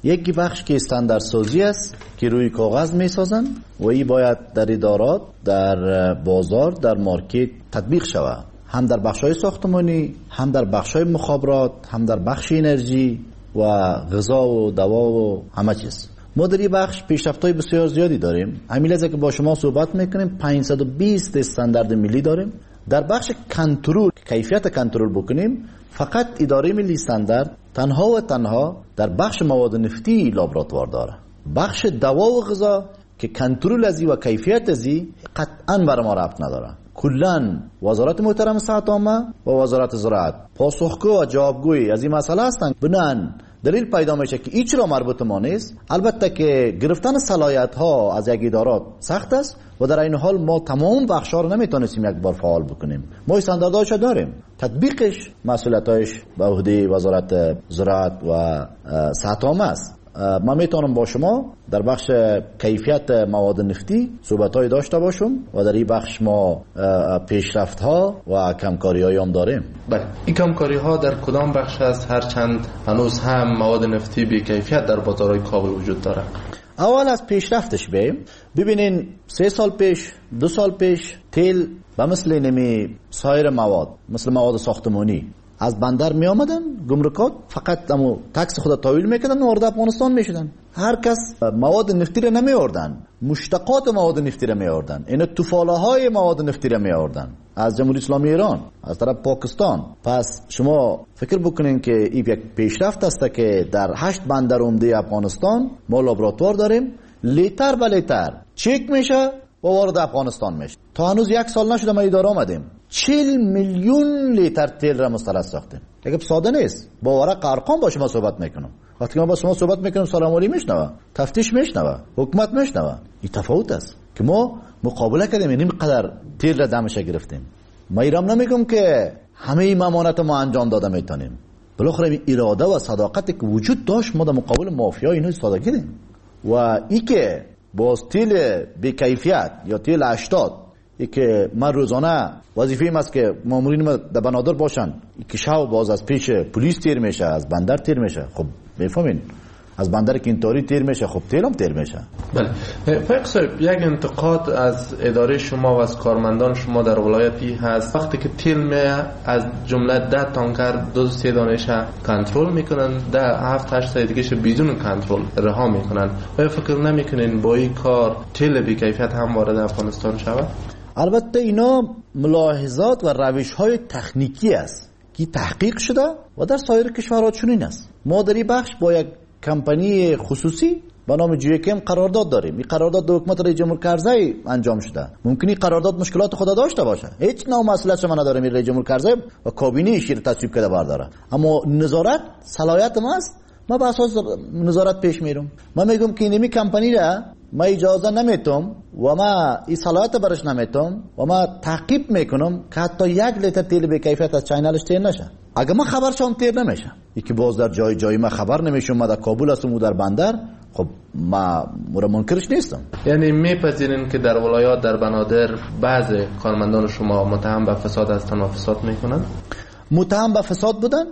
یکی بخش که استانداردسازی است که روی کاغذ میسازن و این باید در ادارات، در بازار، در مارکت تطبیق شود، هم در بخش‌های ساختمانی، هم در بخش‌های مخابرات، هم در بخش انرژی و غذا و دوا و همه چیز. ما در این بخش پیشرفت‌های بسیار زیادی داریم. همین لحظه که با شما صحبت میکنیم پانصد و بیست استاندارد ملی داریم. در بخش کنترل، کیفیت کنترل بکنیم، فقط اداره ملی استاندارد تنها و تنها در بخش مواد نفتی لابراتوار داره. بخش دوا و غذا که کنترل ازی و کیفیت ازی قطعاً بر ما ربط نداره. کلاً وزارت محترم صحت عامه و وزارت زراعت پاسخگو و جوابگوی از این مسئله هستند. بنان دلیل پیدا میشه که هیچ را مربوط ما نیست. البته که گرفتن صلاحیت ها از یک ادارات سخت است و در این حال ما تمام بخش ها رو نمیتونیم یک بار فعال بکنیم. ما استانداردهاش داریم، تطبیقش مسئولیتش به عهده وزارت زراعت و صحت عامه است. من میتونم با شما در بخش کیفیت مواد نفتی صحبت‌های داشته باشم و در این بخش ما پیشرفت‌ها و کمکاری‌هایی هم داریم. بله، این کمکاری‌ها در کدام بخش است؟ هرچند هنوز هم مواد نفتی بی کیفیت در بازارهای کابل وجود داره. اول از پیشرفتش بیم. ببینین سه سال پیش، دو سال پیش تیل و مثل نمی سایر مواد، مثل مواد ساختمانی از بندر می آمدن، گمرکات فقط امو تکس خود تحویل میکردن و وارد افغانستان میشدن. هر کس مواد نفتی را نمی آوردن، مشتقات مواد نفتی را می آوردن، این توفاله های مواد نفتی را می آوردن از جمهوری اسلامی ایران، از طرف پاکستان. پس شما فکر بکنین که این یک پیشرفت است که در هشت بندر عمده افغانستان ما لابراتوار داریم، لیتر به لیتر چک میشه و وارد افغانستان میشه. تا هنوز یک سال نشده ما اداره آمدیم چهل میلیون لیتر تیل را مستلزم ساختیم. اگه ساده نیست، با ورق ارقام با شما صحبت میکنم. وقتی ما با شما صحبت میکنم سلام علیکم میشنوه، تفتیش میشنوه، حکومت میشنوه. این تفاوت است که ما مقابله کردیم، این قدر تیل را دمش گرفتیم. ما ایران نمیگم که همه ممانعت ما انجام داده میتونیم. بالاخره این اراده و صداقتی که وجود داشت ما در مقابل مافیا اینو ایستاده کردیم. و ای که باز تیل بی کیفیت یا تیل هشتاد ای که من روزانه وظیفه ایم است که مامورین ما در بنادر باشن، ای که شب باز از پیش پلیس تیر میشه، از بندر تیر میشه. خب میفهمین از بندر کینتاری تیر میشه، خب تیل هم تیر میشه. بله. فایق صاحب، یک انتقاد از اداره شما و از کارمندان شما در ولایتی هست وقتی که تیل می از جمله ده تانکر دو سه دانشه کنترل میکنن، ده هفت هشت تا دیگه بدون کنترل رها میکنن. آیا فکر نمیکنین با این کار تیل بی کیفیت هم وارد افغانستان شود؟ البته اینا ملاحظات و روش های تکنیکی است که تحقیق شده و در سایر کشورها چنین است. ما در این بخش با یک کمپانی خصوصی به نام جیکم قرارداد داریم. این قرارداد دو حکومت رئیس جمهور کرزی انجام شده. ممکنه قرارداد مشکلات خود داشته باشه، هیچ نوع مسئولیت ما نداره. رئیس جمهور کرزی و کابینه شیر تصویب کرده برداره، اما نظارت صلاحیت ما است. ما به اساس نظارت پیش میرم. من میگم که اینمی کمپانی را ما اجازه نمیتم و ما این صلاحیت برش نمیتم و ما تعقیب میکنم که حتی یک لیتر تیل به کیفیت از چینلش تیر نشه. اگه ما خبر شام تیر نمیشه، یکی باز در جای جای ما خبر نمیشم، ما در کابل هستم و در بندر، خب ما مرا منکرش نیستم. یعنی میپذیرین که در ولایات در بنادر بعض کارمندان شما متهم به فساد هستن و فساد میکنن؟ متهم به فساد بودن.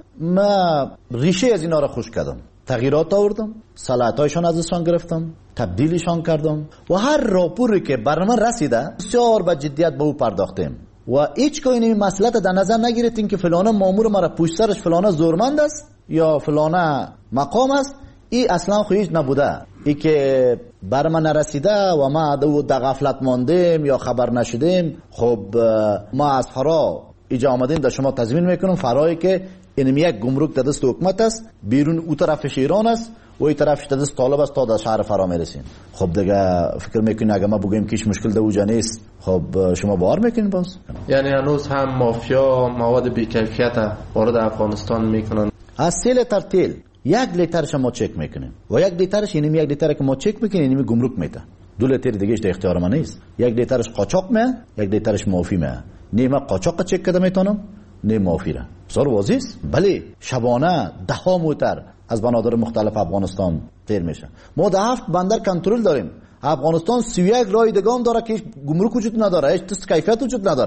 ما ریشه از اینا را خوش کردم، تغییرات آوردم، صلاحیت‌هایشان از ازشان گرفتم، تبدیلشان کردم و هر راپوری که بر من رسیده بسیار با جدیت به او پرداختیم و هیچ که این مسئله در نظر نگیرید که فلانه مامور مرا پشت سرش فلانه زورمند است یا فلانه مقام است. این اصلا خودش نبوده. ای که بر من نرسیده و ما در غفلت ماندیم یا خبر نشدیم، خب ما از فرا ایجا آمدیم در شما تضمین میکنم فرایی که این یک گمرک در دست حکومت است، بیرون او طرفش ایران است و این طرفش در دست طالب است تا در شهر فرا میرسیم. خب دیگه فکر میکنین اگه ما بگیم که هیچ مشکل در اوجا نیست، خب شما باور میکنین باز؟ یعنی هنوز هم مافیا مواد بی کیفیت وارد افغانستان میکنن. از سه لیتر تیل یک لیترش ما چک میکنیم و یک لیترش اینمی یک لیتر که ما چک میکنیم اینمی گمرک میده. دو لیتر دیگهش در اختیار ما نیست. یک لیترش قاچاق میه، یک لیترش معافی میه. نه ما قاچاق چک کرده میتونم، نه معافی را. بسیار واضح است. بله، شبانه ده ها موتر از بنادر مختلف افغانستان تیر میشه. ما ده هفت بندر کنترل داریم. افغانستان سی و یک راه دگان داره که هیچ گمرک وجود نداره، هیچ تست کیفیت وجود نداره.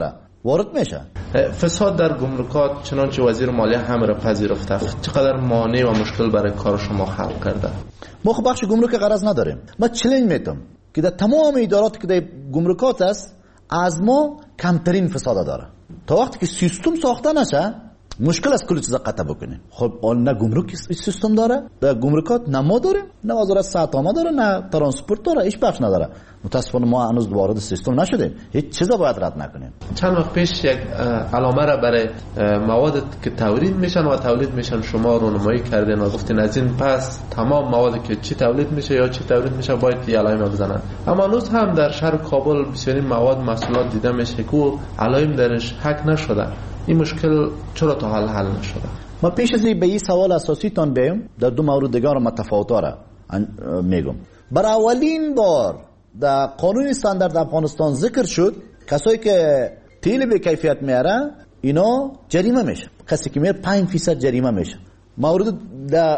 وارد میشه. فساد در گمرکات چنانچه وزیر مالیه هم را پذیرفته، چقدر مانع و مشکل برای کار شما خلق کرده؟ ما خب بخش گمرک غرض نداریم. ما چالش میتم که در تمام ادارات که در گمرکات است از ما کمترین فساد داره. تا وقتی که سیستم ساخته نشه مشکل است کلی چیزا قطع بکنیم. خب آن نه گمرک سیستم داره، در گمرکات نه ما داریم، نه وزارت ساتامه داره، نه ترانسپورت داره، هیچ بخش نداره. متاسفانه ما هنوز وارد سیستم نشدیم، هیچ چیزا باید رد نکنیم. چند وقت پیش یک علامه را برای مواد که تولید میشن و تولید میشن شما رونمایی کردین و گفتین از این پس تمام موادی که چی تولید میشه یا چی تولید میشه باید یه علائم بزنن. اما هنوز هم در شهر کابل بسیاری مواد محصولات دیده میشه که علائم درش حک نشده. این مشکل چرا تا حال حل نشده؟ ما پیش از این به این سوال اساسی تان بیم در دو مورد دیگر متفاوت را میگم. برای اولین بار در قانون استاندارد افغانستان ذکر شد کسایی که تیل به کیفیت میاره اینا جریمه میشه. کسی که میاره پنج فیصد جریمه میشه. مورد در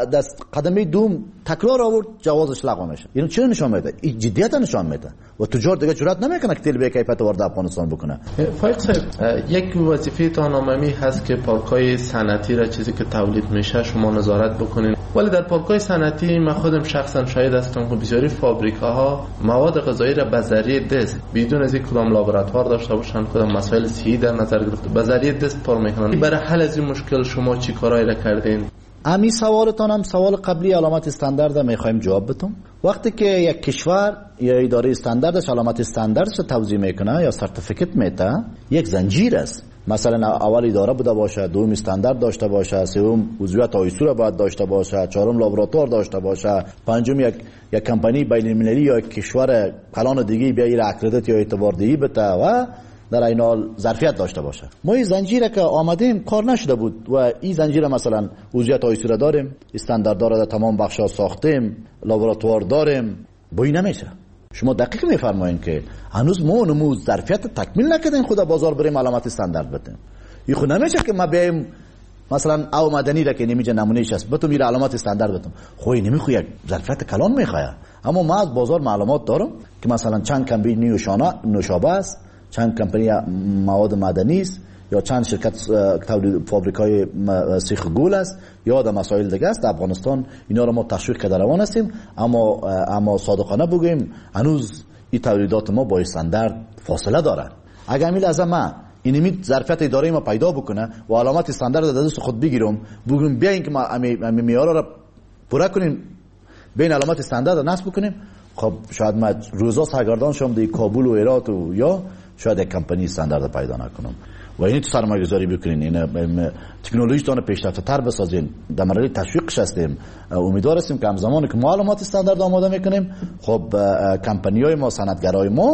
قدمه دوم تکرار آورد جوازش لغو میشه. اینو چرا نشان میده؟ این جدیت نشان میده و تجار دیگه جرئت نمیکنه که تیل به کیفیت وارد افغانستان بکنه. فایق صاحب یک وظیفه تان عمومی هست که پارکای صنعتی را چیزی که تولید میشه شما نظارت بکنین، ولی در پارکای صنعتی من خودم شخصا شاهد هستم که بسیاری فابریکاها مواد غذایی را به ذریعه دست بدون از اینکه کدام لابراتوار داشته باشن کدام مسائل صحی در نظر گرفته به ذریعه دست پر میکنن. برای حل از این مشکل شما چی کارایی را کردین؟ امی سوالتان هم سوال قبلی علامت استاندارد میخوایم جواب بدم. وقتی که یک کشور یا اداره استانداردش علامت استانداردش توضیح میکنه یا سرتیفیکت میده، یک زنجیر است. مثلا اول اداره بوده باشه، دوم استاندارد داشته باشه، سوم عضویت آیسو را باید داشته باشه، چهارم لابراتوار داشته باشه، پنجم یک یک کمپانی بین المللی یا یک کشور کلان دیگه بیا این اکریدیت یا اعتبار دهی بده و در این حال ظرفیت داشته باشه. ما این زنجیره که آمدیم کار نشده بود و این زنجیره مثلا عضویت آیسو را داریم، استانداردها را در تمام بخش‌ها ساختیم، لابراتوار داریم، بوی نمیشه. شما دقیق میفرمایید که هنوز ما نموز ظرفیت تکمیل نکردیم خدا بازار بریم علامت استاندارد بدیم. این خود نمیشه که ما بیایم مثلا او مدنی را که نمیشه نمونهش است بتون میره علامت استاندارد بدم. خو این نمیخواد یک ظرفیت کلان میخواد. اما ما از بازار معلومات دارم که مثلا چند کمپانی نوشابه است، چند کمپانی مواد معدنی است یا چند شرکت تولید فابریکای سیخ گل است یا در مسائل دیگه است. در افغانستان اینا رو ما تشویق کرده روان هستیم، اما اما صادقانه بگیم هنوز این تولیدات ما با استاندارد فاصله دارن. اگر میل از ما اینمی ظرفیت اداره ما پیدا بکنه و علامت استاندارد در دست خود بگیرم بگیم بیاین که ما امی معیارا رو پورا کنیم بین علامت استاندارد نصب بکنیم، خب شاید ما روزا سرگردان شوم در کابل و هرات و یا شاید یک کمپانی استاندارد پیدا نکنم و اینی تو سرمایه گذاری بکنین، این تکنولوژی تان پیشرفته تر بسازین. در مرحله تشویقش هستیم، امیدوار هستیم که همزمان که ما علامات استاندارد آماده میکنیم خب کمپانی‌های ما صنعتگرای ما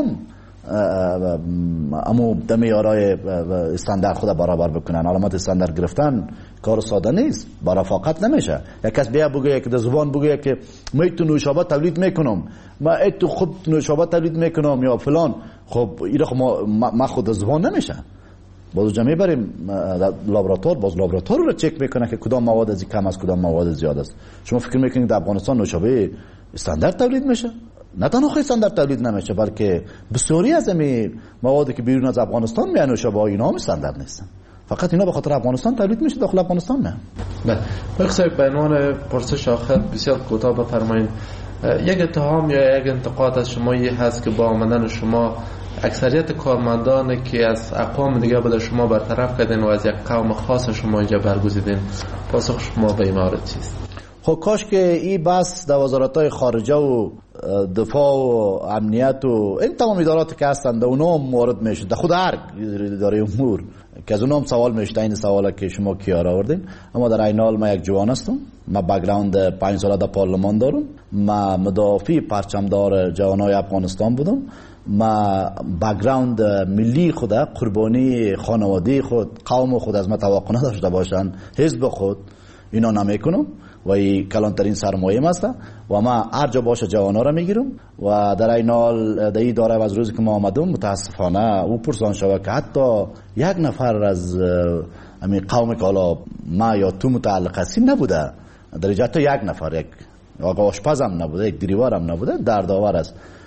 اما در معیارهای استاندارد خود برابر بکنن. علامت استاندارد گرفتن کار ساده نیست، با رفاقت نمیشه. یک کس بیا بگه که در زبان بگه که من تو نوشابه تولید میکنم، من تو خود نوشابه تولید میکنم یا فلان، خب این خب ما خود از زبان نمیشه. باز جمعی بریم لابراتوار، باز لابراتوار رو چک میکنه که کدام مواد از کم است کدام مواد زیاد است. شما فکر میکنید در افغانستان نوشابه استاندارد تولید میشه؟ نه تنها خیلی استاندارد تولید نمیشه بلکه بسیاری از این موادی که بیرون از افغانستان میان نوشابه اینا هم استاندارد نیستن، فقط اینا به خاطر افغانستان تولید میشه، داخل افغانستان نه. بله بخصوص به عنوان پرسش آخر بسیار کوتاه بفرمایید. یک اتهام یا یک انتقاد از شما یه هست که با آمدن شما اکثریت کارمندان که از اقوام دیگه به شما برطرف کردین و از یک قوم خاص شما اینجا برگزیدین، پاسخ شما به این مورد چیست؟ خب کاش که این بس در وزارت‌های خارجه و دفاع و امنیت و این تمام ادارات که هستند در اونا هم وارد میشه، در خود هر اداره امور که از اونا هم سوال میشه این سوالا که شما کیار آوردین. اما در این حال من یک جوان هستم، من بک‌گراند پنج ساله در پارلمان دارم، من مدافع پرچمدار جوانای افغانستان بودم، ما بک‌گراند ملی خود قربانی خانواده خود قوم خود از ما توقع نداشته باشن، حزب خود اینا نمیکنم و این کلانترین سرمایه است و ما هر جا باشه جوانا را میگیرم و در این حال در این داره از روزی که ما آمدم متاسفانه او پرسان شده که حتی یک نفر از همین قوم که حالا ما یا تو متعلق هستی نبوده، در اینجا تا یک نفر، یک آقا آشپز هم نبوده، یک دریوار هم نبوده، دردآور است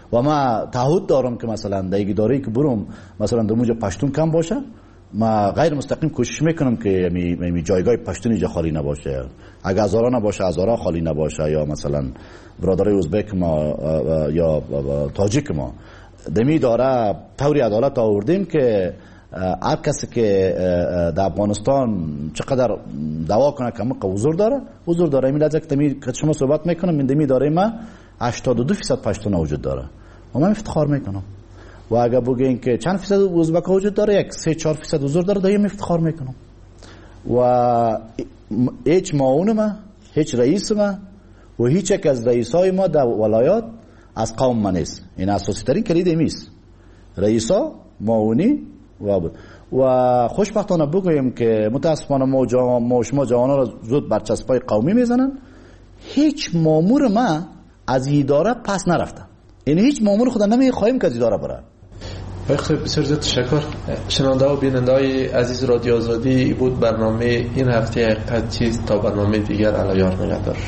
و ما تعهد دارم که مثلا در اداره که برم مثلا در اونجا پشتون کم باشه، ما غیر مستقیم کوشش میکنم که می می جایگاه پشتون اینجا خالی نباشه. اگه هزارا نباشه هزارا خالی نباشه، یا مثلا برادرای ازبک ما یا تاجیک ما دمی داره طوری عدالت آوردیم که هر کسی که در افغانستان چقدر دعوا کنه که موقع حضور داره حضور داره. این لحظه که دمی که شما صحبت میکنم این دمی داره ما هشتاد و دو درصد پشتون وجود داره و من افتخار میکنم. و اگه بگین که چند درصد ازبک وجود داره، یک سه چهار درصد حضور داره، دایم افتخار میکنم. و هیچ معاون ما، هیچ رئیس ما و هیچ یک از رئیسای ما در ولایات از قوم ما نیست. این اساسی ترین کلید میست، رئیسا، معاونی و بود. و خوشبختانه بگویم که متاسفانه ما, جا ما شما جوانا را زود برچسبای قومی میزنن. هیچ مامور ما از اداره پس نرفته، یعنی هیچ مامور خدا نمیخوایم که از اداره بره. بخیر، بسیار زیاد تشکر. شنونده و بیننده های عزیز رادیو آزادی، بود برنامه این هفته حقیقت چیست. تا برنامه دیگر، الله یار نگهدار.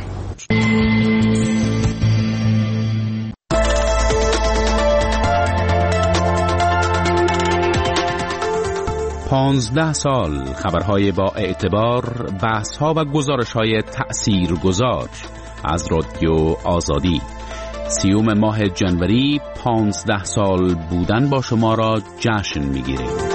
پانزده سال خبرهای با اعتبار، بحث‌ها و گزارش‌های تأثیرگذار از رادیو آزادی. سیوم ماه جنوری پانزده سال بودن با شما را جشن می‌گیریم.